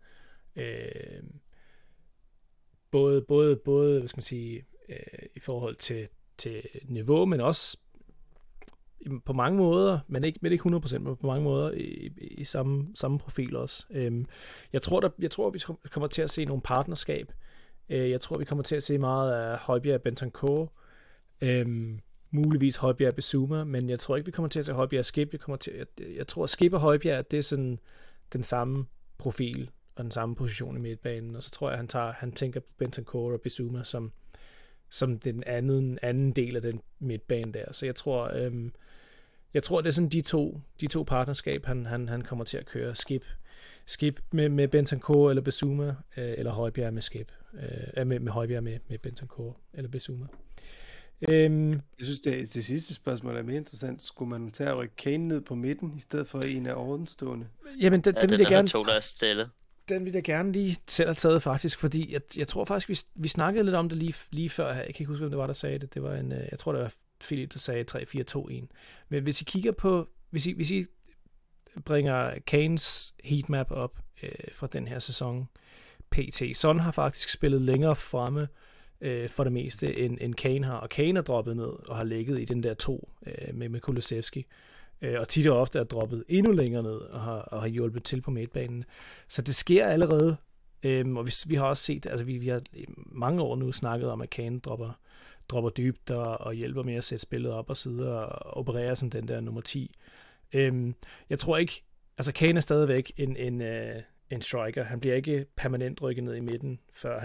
Både hvad skal man sige, i forhold til niveau, men også på mange måder, men ikke 100%, men på mange måder i samme profil også. Jeg tror, vi kommer til at se nogle partnerskab. Jeg tror, vi kommer til at se meget af Højbjerg og Bentancur. Muligvis Højbjerg og Bissouma, men jeg tror ikke, vi kommer til at se Højbjerg og Skip. Jeg tror, at Skip og Højbjerg, det er sådan den samme profil og den samme position i midtbanen, og så tror jeg, han tænker på Bentancur og Bissouma som den anden del af den midtbane der. Så jeg tror, det er sådan de to partnerskab, han kommer til at køre. Skip med Bentancur eller Bissouma, eller Højbjerg med Skip. Med Højbjerg med Bentancur eller Bissouma. Jeg synes, det sidste spørgsmål er mere interessant. Skulle man tage at rykke Kane ned på midten, i stedet for en af ovenstående? Jamen, den vil jeg gerne... To, der er stille. Den vil jeg gerne lige selv have taget faktisk, fordi jeg tror faktisk, vi snakkede lidt om det lige før her. Jeg kan ikke huske, hvem det var, der sagde det. Det var jeg tror, det var Philip, der sagde 3-4-2-1. Men hvis I kigger på, hvis I bringer Kanes heatmap op fra den her sæson, PT, Son har faktisk spillet længere fremme for det meste, end Kane har. Og Kane er droppet ned og har ligget i den der 2 med Kulusevski. Og tit og ofte er droppet endnu længere ned og har hjulpet til på midtbanen. Så det sker allerede. Og vi har også set, altså vi har mange år nu snakket om, at Kane dropper dybt og hjælper med at sætte spillet op og sidde og operere som den der nummer 10. Jeg tror ikke, altså Kane er stadigvæk en striker. Han bliver ikke permanent rykket ned i midten, før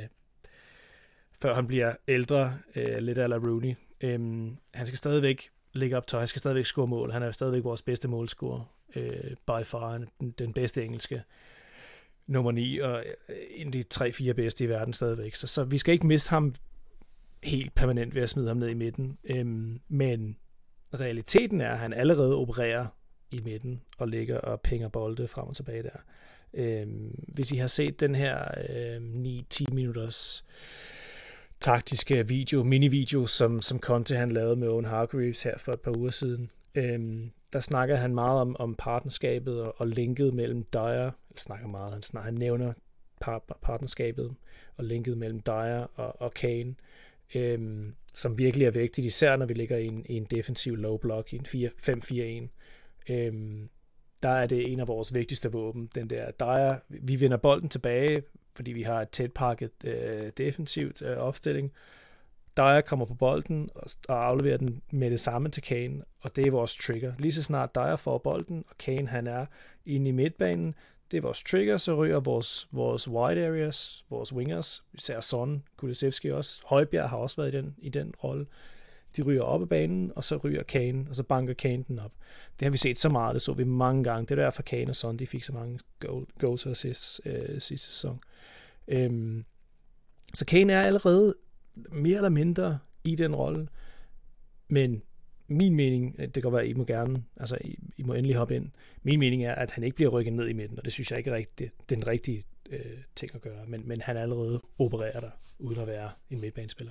han bliver ældre, lidt a la Rooney. Han skal stadigvæk ligge op til, han skal stadigvæk score mål. Han er stadigvæk vores bedste målscorer, by far, den bedste engelske. nummer 9, og en af de 3-4 bedste i verden stadigvæk. Så vi skal ikke miste ham helt permanent ved at smide ham ned i midten. Men realiteten er, at han allerede opererer i midten og ligger og pinger bolde frem og tilbage der. Hvis I har set den her 9-10 minutters taktiske mini-video, som Conte han lavede med Owen Hargreaves her for et par uger siden, der snakker han meget om partnerskabet og linket mellem Dyer. Han nævner partnerskabet og linket mellem Dyer og Kane, som virkelig er vigtigt, især når vi ligger i en defensiv low block i en 5-4-1. Der er det en af vores vigtigste våben, den der Dyer. Vi vinder bolden tilbage, fordi vi har et tæt pakket defensivt opstilling. Dyer kommer på bolden og afleverer den med det samme til Kane, og det er vores trigger. Lige så snart Dyer får bolden, og Kane han er inde i midtbanen, det er vores trigger, så ryger vores wide areas, vores wingers, især Son, Kulusevski også, Højbjerg har også været i den rolle. De ryger op af banen, og så ryger Kane, og så banker Kane den op. Det har vi set så meget, det så vi mange gange. Det er derfor Kane og Son, de fik så mange goals og assists sidste sæson. Så Kane er allerede mere eller mindre i den rolle, men min mening, det kan være, at I må gerne, altså I må endelig hoppe ind. Min mening er, at han ikke bliver rykket ned i midten, og det synes jeg ikke er den rigtige ting at gøre, men han allerede opererer der, uden at være en midtbanespiller.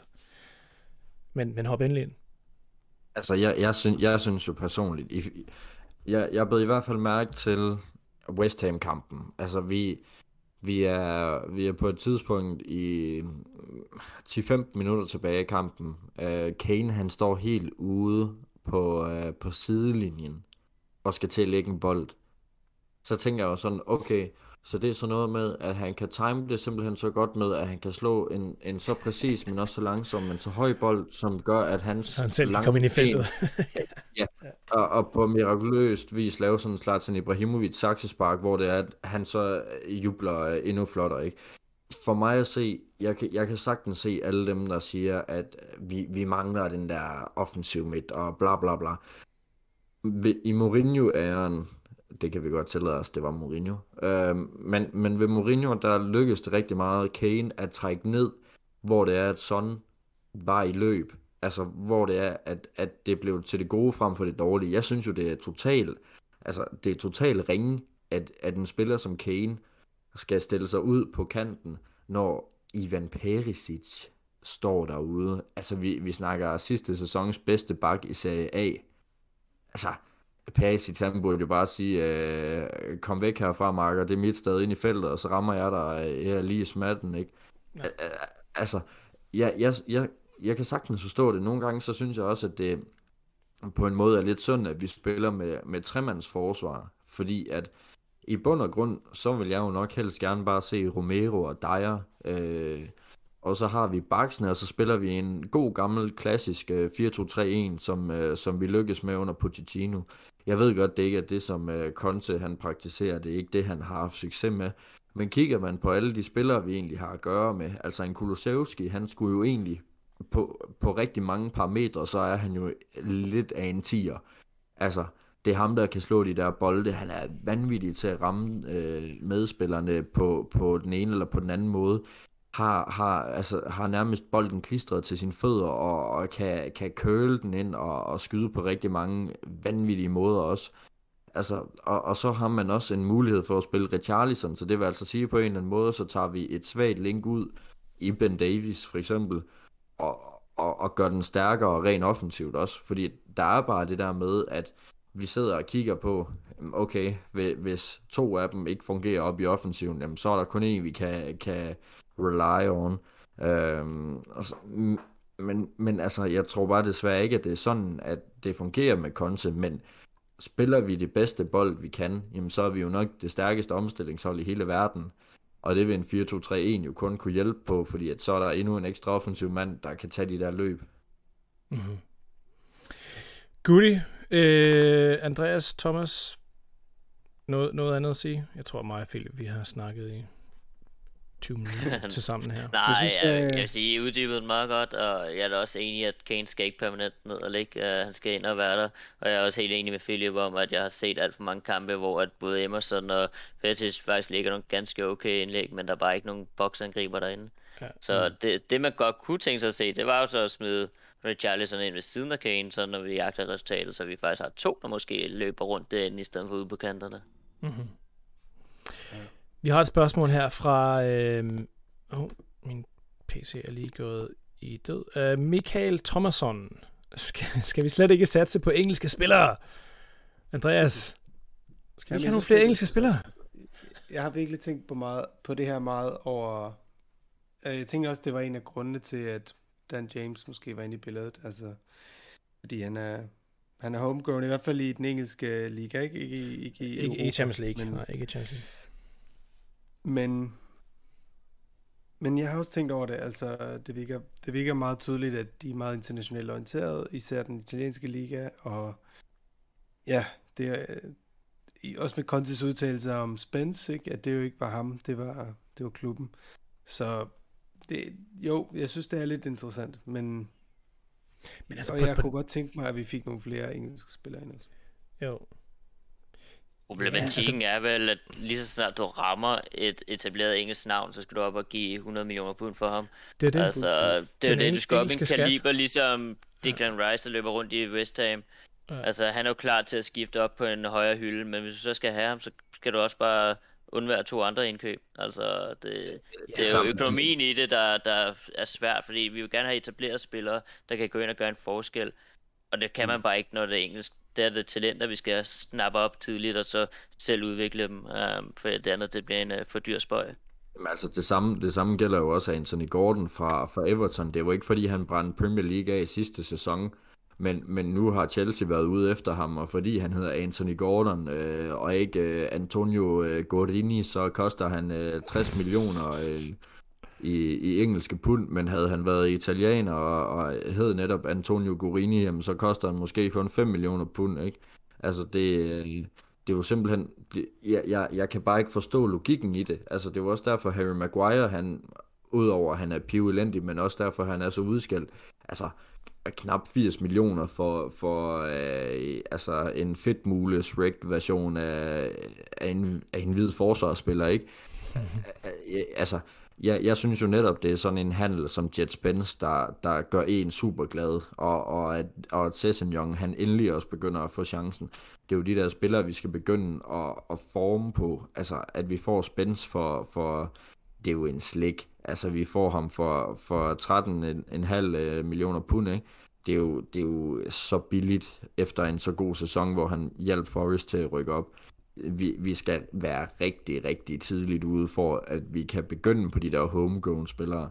Men hop endelig ind. Altså, jeg synes jo personligt, jeg blev i hvert fald mærke til West Ham-kampen. Altså, vi er på et tidspunkt i 10-15 minutter tilbage i kampen. Kane, han står helt ude på sidelinjen og skal til at lægge en bold. Så tænker jeg jo sådan, okay, så det er så noget med, at han kan time det simpelthen så godt med, at han kan slå en så præcis, men også så langsom, men så høj bold, som gør, at han selv kan komme ind i feltet. Ja, og på mirakuløst vis lave sådan en Zlatan Ibrahimovic saksespark, hvor det er, at han så jubler endnu flottere, ikke? For mig at se, jeg kan sagtens se alle dem, der siger, at vi mangler den der offensiv midt, og bla bla bla. I Mourinho-æren, det kan vi godt tillade os, det var Mourinho. Men ved Mourinho, der lykkedes det rigtig meget Kane at trække ned, hvor det er, at Son var i løb. Altså, hvor det er, at det blev til det gode frem for det dårlige. Jeg synes jo, det er totalt ringe, at en spiller som Kane skal stille sig ud på kanten, når Ivan Perisic står derude. Altså, vi snakker sidste sæsons bedste bak i Serie A. Altså, Perisic, han burde jo bare sige, kom væk herfra, Marker, det er mit sted ind i feltet, og så rammer jeg dig lige i smatten, ikke? Ja. Altså, jeg kan sagtens forstå det. Nogle gange, så synes jeg også, at det på en måde er lidt synd, at vi spiller med tremands forsvar, fordi at i bund og grund, så vil jeg jo nok helst gerne bare se Romero og Dyer, og så har vi baksene, og så spiller vi en god gammel klassisk 4-2-3-1, som vi lykkes med under Pochettino. Jeg ved godt, det ikke er det, som Conte han praktiserer, det er ikke det, han har haft succes med. Men kigger man på alle de spillere, vi egentlig har at gøre med, altså en Kulusevski, han skulle jo egentlig på rigtig mange parametre, så er han jo lidt af en tier. Altså, det er ham, der kan slå de der bolde. Han er vanvittig til at ramme medspillerne på den ene eller på den anden måde. Har nærmest bolden klistret til sine fødder og kan curle den ind og skyde på rigtig mange vanvittige måder også. Altså, og så har man også en mulighed for at spille Richarlison, så det vil altså sige på en eller anden måde, så tager vi et svagt link ud i Ben Davies for eksempel, og gør den stærkere og rent offensivt også, fordi der er bare det der med, at vi sidder og kigger på, okay, hvis to af dem ikke fungerer op i offensiven, jamen, så er der kun en, vi kan rely on. Men altså, jeg tror bare desværre ikke, at det er sådan, at det fungerer med Conte, men spiller vi det bedste bold, vi kan, jamen så er vi jo nok det stærkeste omstillingshold i hele verden. Og det vil en 4-2-3-1 jo kun kunne hjælpe på, fordi at så er der endnu en ekstra offensiv mand, der kan tage de der løb. Mm-hmm. Goodie. Andreas, Thomas, noget andet at sige? Jeg tror mig og Philip, vi har snakket i 20 minutter til sammen her. Nej, jeg vil sige, I uddybede den meget godt, og jeg er da også enig i, at Kane skal ikke permanent ned og ligge. Han skal ind og være der. Og jeg er også helt enig med Philip om, at jeg har set alt for mange kampe, hvor at både Emerson og Fetish faktisk ligger nogle ganske okay indlæg, men der er bare ikke nogen boksangriber derinde. Ja. Så det man godt kunne tænke sig at se, det var jo så at smide Richarlison ind ved siden af Kane, så når vi jagter resultatet, så vi faktisk har 2, der måske løber rundt derinde, i stedet for ude på kanterne. Mm-hmm. Vi har et spørgsmål her fra... min PC er lige gået i død. Michael Thomasson. Skal vi slet ikke satse på engelske spillere? Andreas, skal vi ikke have nogle flere engelske spillere? Jeg har virkelig tænkt på det her meget over... Jeg tænker også, det var en af grundene til, at Dan James måske var inde i billedet. Altså, fordi han er homegrown, i hvert fald i den engelske liga, ikke i Champions League. Nej, ikke i Champions League. Men jeg har også tænkt over det, altså det virker meget tydeligt, at de er meget internationalt orienteret, især den italienske liga, og ja, det er også med Contes udtalelser om Spence, ikke? At det jo ikke var ham, det var klubben. Så jeg synes, det er lidt interessant, men altså, og jeg kunne godt tænke mig, at vi fik nogle flere engelske spillere ind også. Jo. Problematikken er vel, at lige så snart du rammer et etableret engelsk navn, så skal du op og give 100 millioner pund for ham. Det er det. Altså, det er det, du skal op i en kaliber, ligesom Declan Rice, der løber rundt i West Ham. Ja. Altså, han er jo klar til at skifte op på en højere hylde, men hvis du så skal have ham, så skal du også bare undvære 2 andre indkøb. Altså, det er jo økonomien i det, der er svært, fordi vi vil gerne have etableret spillere, der kan gå ind og gøre en forskel. Og det kan man bare ikke, når det er engelsk. Det er det talenter, vi skal snappe op tidligt, og så selv udvikle dem, for det andet, det bliver en for dyr spøj. Men altså, det samme gælder jo også Anthony Gordon fra Everton. Det var ikke, fordi han brændte Premier League af i sidste sæson, men nu har Chelsea været ude efter ham, og fordi han hedder Anthony Gordon, og ikke Antonio Gordini, så koster han 60 millioner i engelske pund, men havde han været italiener og hed netop Antonio Guarini, jamen, så koster han måske kun 5 millioner pund, ikke? Altså det er jo simpelthen, jeg kan bare ikke forstå logikken i det. Altså det var også derfor Harry Maguire, han, udover at han er pivelendig, men også derfor han er så udskældt. Altså knap 80 millioner for altså en fedtmules wrecked version af en hvid forsvarsspiller, ikke? Altså jeg synes jo netop, det er sådan en handel som Jet Spence, der gør en super glad, og at Sessegnon, han endelig også begynder at få chancen. Det er jo de der spillere, vi skal begynde at forme på. Altså, at vi får Spence for det er jo en slik. Altså, vi får ham for 13,5 millioner pund, ikke? Det er jo så billigt efter en så god sæson, hvor han hjalp Forest til at rykke op. Vi skal være rigtig, rigtig tidligt ude for, at vi kan begynde på de der homegrown spillere.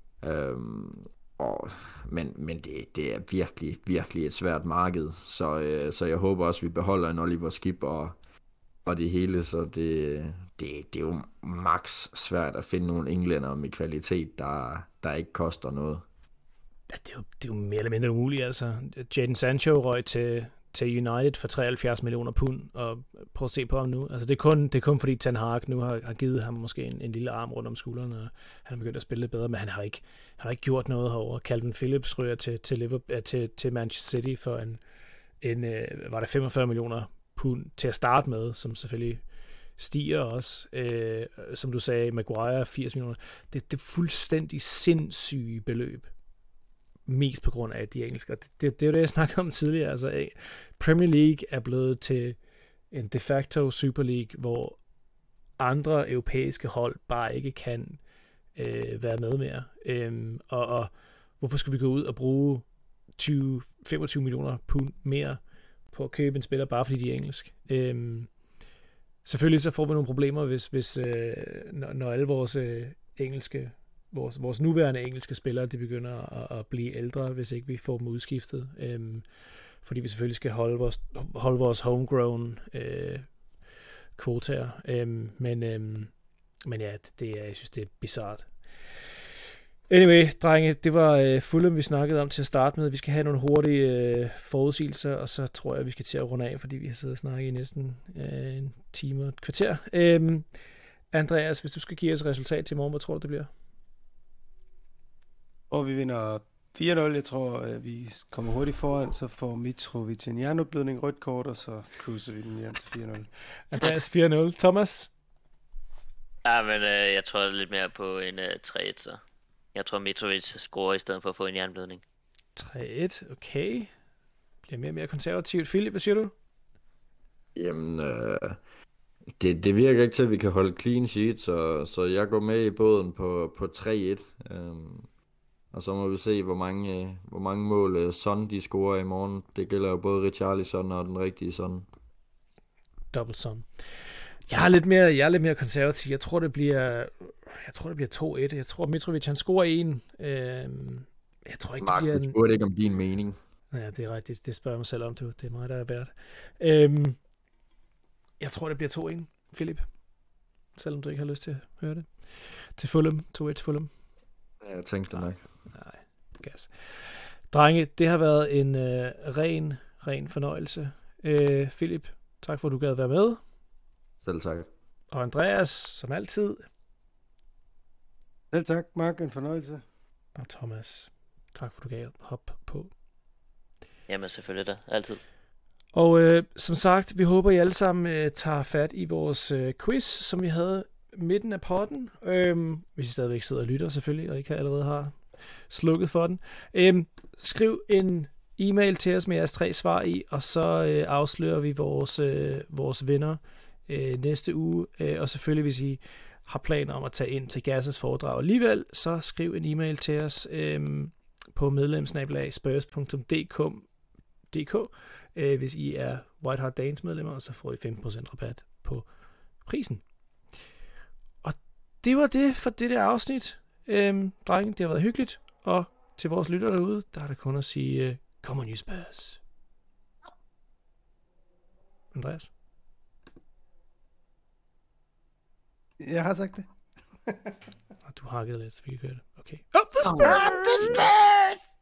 Men det er virkelig, virkelig et svært marked. Så jeg håber også, at vi beholder en Oliver Skip og det hele. Så det er jo max svært at finde nogle englænder med kvalitet, der ikke koster noget. Ja, det er jo mere eller mindre umuligt, altså. Jadon Sancho røg til United for 73 millioner pund, og prøv at se på ham nu. Altså det er kun fordi Ten Hag nu har givet ham måske en lille arm rundt om skulderen, og han har begyndt at spille lidt bedre, men han har ikke gjort noget herover. Calvin Phillips ryger til Manchester City for var det 45 millioner pund til at starte med, som selvfølgelig stiger også. Som du sagde, Maguire 80 millioner. Det er fuldstændig sindssyge beløb. Mest på grund af de engelske. Det er jo det, jeg snakkede om tidligere. Altså, Premier League er blevet til en de facto Super League, hvor andre europæiske hold bare ikke kan være med mere. Og hvorfor skal vi gå ud og bruge 20-25 millioner pund mere på at købe en spiller, bare fordi de er engelsk? Selvfølgelig så får vi nogle problemer, hvis når alle vores engelske vores nuværende engelske spillere, de begynder at blive ældre, hvis ikke vi får dem udskiftet. Fordi vi selvfølgelig skal holde vores homegrown kvotaer. Men ja, jeg synes, det er bizarrt. Anyway, drenge, det var Fulham, vi snakkede om til at starte med. Vi skal have nogle hurtige forudsigelser, og så tror jeg, vi skal til at runde af, fordi vi har siddet og snakket i næsten en time og et kvarter. Andreas, hvis du skal give os et resultat til morgen, hvad tror du, det bliver? Og vi vinder 4-0. Jeg tror, vi kommer hurtigt foran, så får Mitrovic en hjerneopblødning, rødt kort, og så cruiser vi den hjem til 4-0. Andreas 4-0. Thomas? Ja, men jeg tror lidt mere på en 3-1, så. Jeg tror, Mitrovic scorer i stedet for at få en hjerneblødning. 3-1, okay. Bliver mere og mere konservativt. Philip, hvad siger du? Jamen, det virker ikke til, at vi kan holde clean sheet, så jeg går med i båden på 3-1. Og så må vi se, hvor mange mål Son de scorer i morgen. Det gælder jo både Richarlison og den rigtige Son. Double Son. Jeg er lidt mere konservativ. Jeg tror, det bliver 2-1. Jeg tror, Mitrovic han scorer en. Jeg tror ikke, Mark, det bliver du spurgte ikke om din mening. Ja, det er rigtigt. Det spørger jeg mig selv om, du. Det er mig, der er værd. Jeg tror, det bliver 2-1, Philip. Selvom du ikke har lyst til at høre det. Til Fulham. 2-1 Fulham. Ja, jeg tænkte nok. Nej, gas. Drenge, det har været en ren fornøjelse. Philip, tak for, at du gad være med. Selv tak. Og Andreas, som altid. Selv tak, Mark. En fornøjelse. Og Thomas, tak for, at du gav hop på. Jamen selvfølgelig da, altid. Og som sagt, vi håber, I alle sammen tager fat i vores quiz, som vi havde midten af potten. Hvis I stadigvæk sidder og lytter selvfølgelig, og ikke allerede har slukket for den. Skriv en e-mail til os med jeres 3 svar i, og så afslører vi vores vinder næste uge. Og selvfølgelig, hvis I har planer om at tage ind til Gasses foredrag alligevel, så skriv en e-mail til os på medlemsnabelag.spurs.dk, hvis I er White Hart Danes medlemmer, og så får I 15% rabat på prisen. Og det var det for det der afsnit. Drenge, det har været hyggeligt, og til vores lytter derude, der er der kun at sige, come on you Spurs. Andreas? Jeg har sagt det. Du hakkede lidt, så vi kan høre det. Okay. Up the Spurs!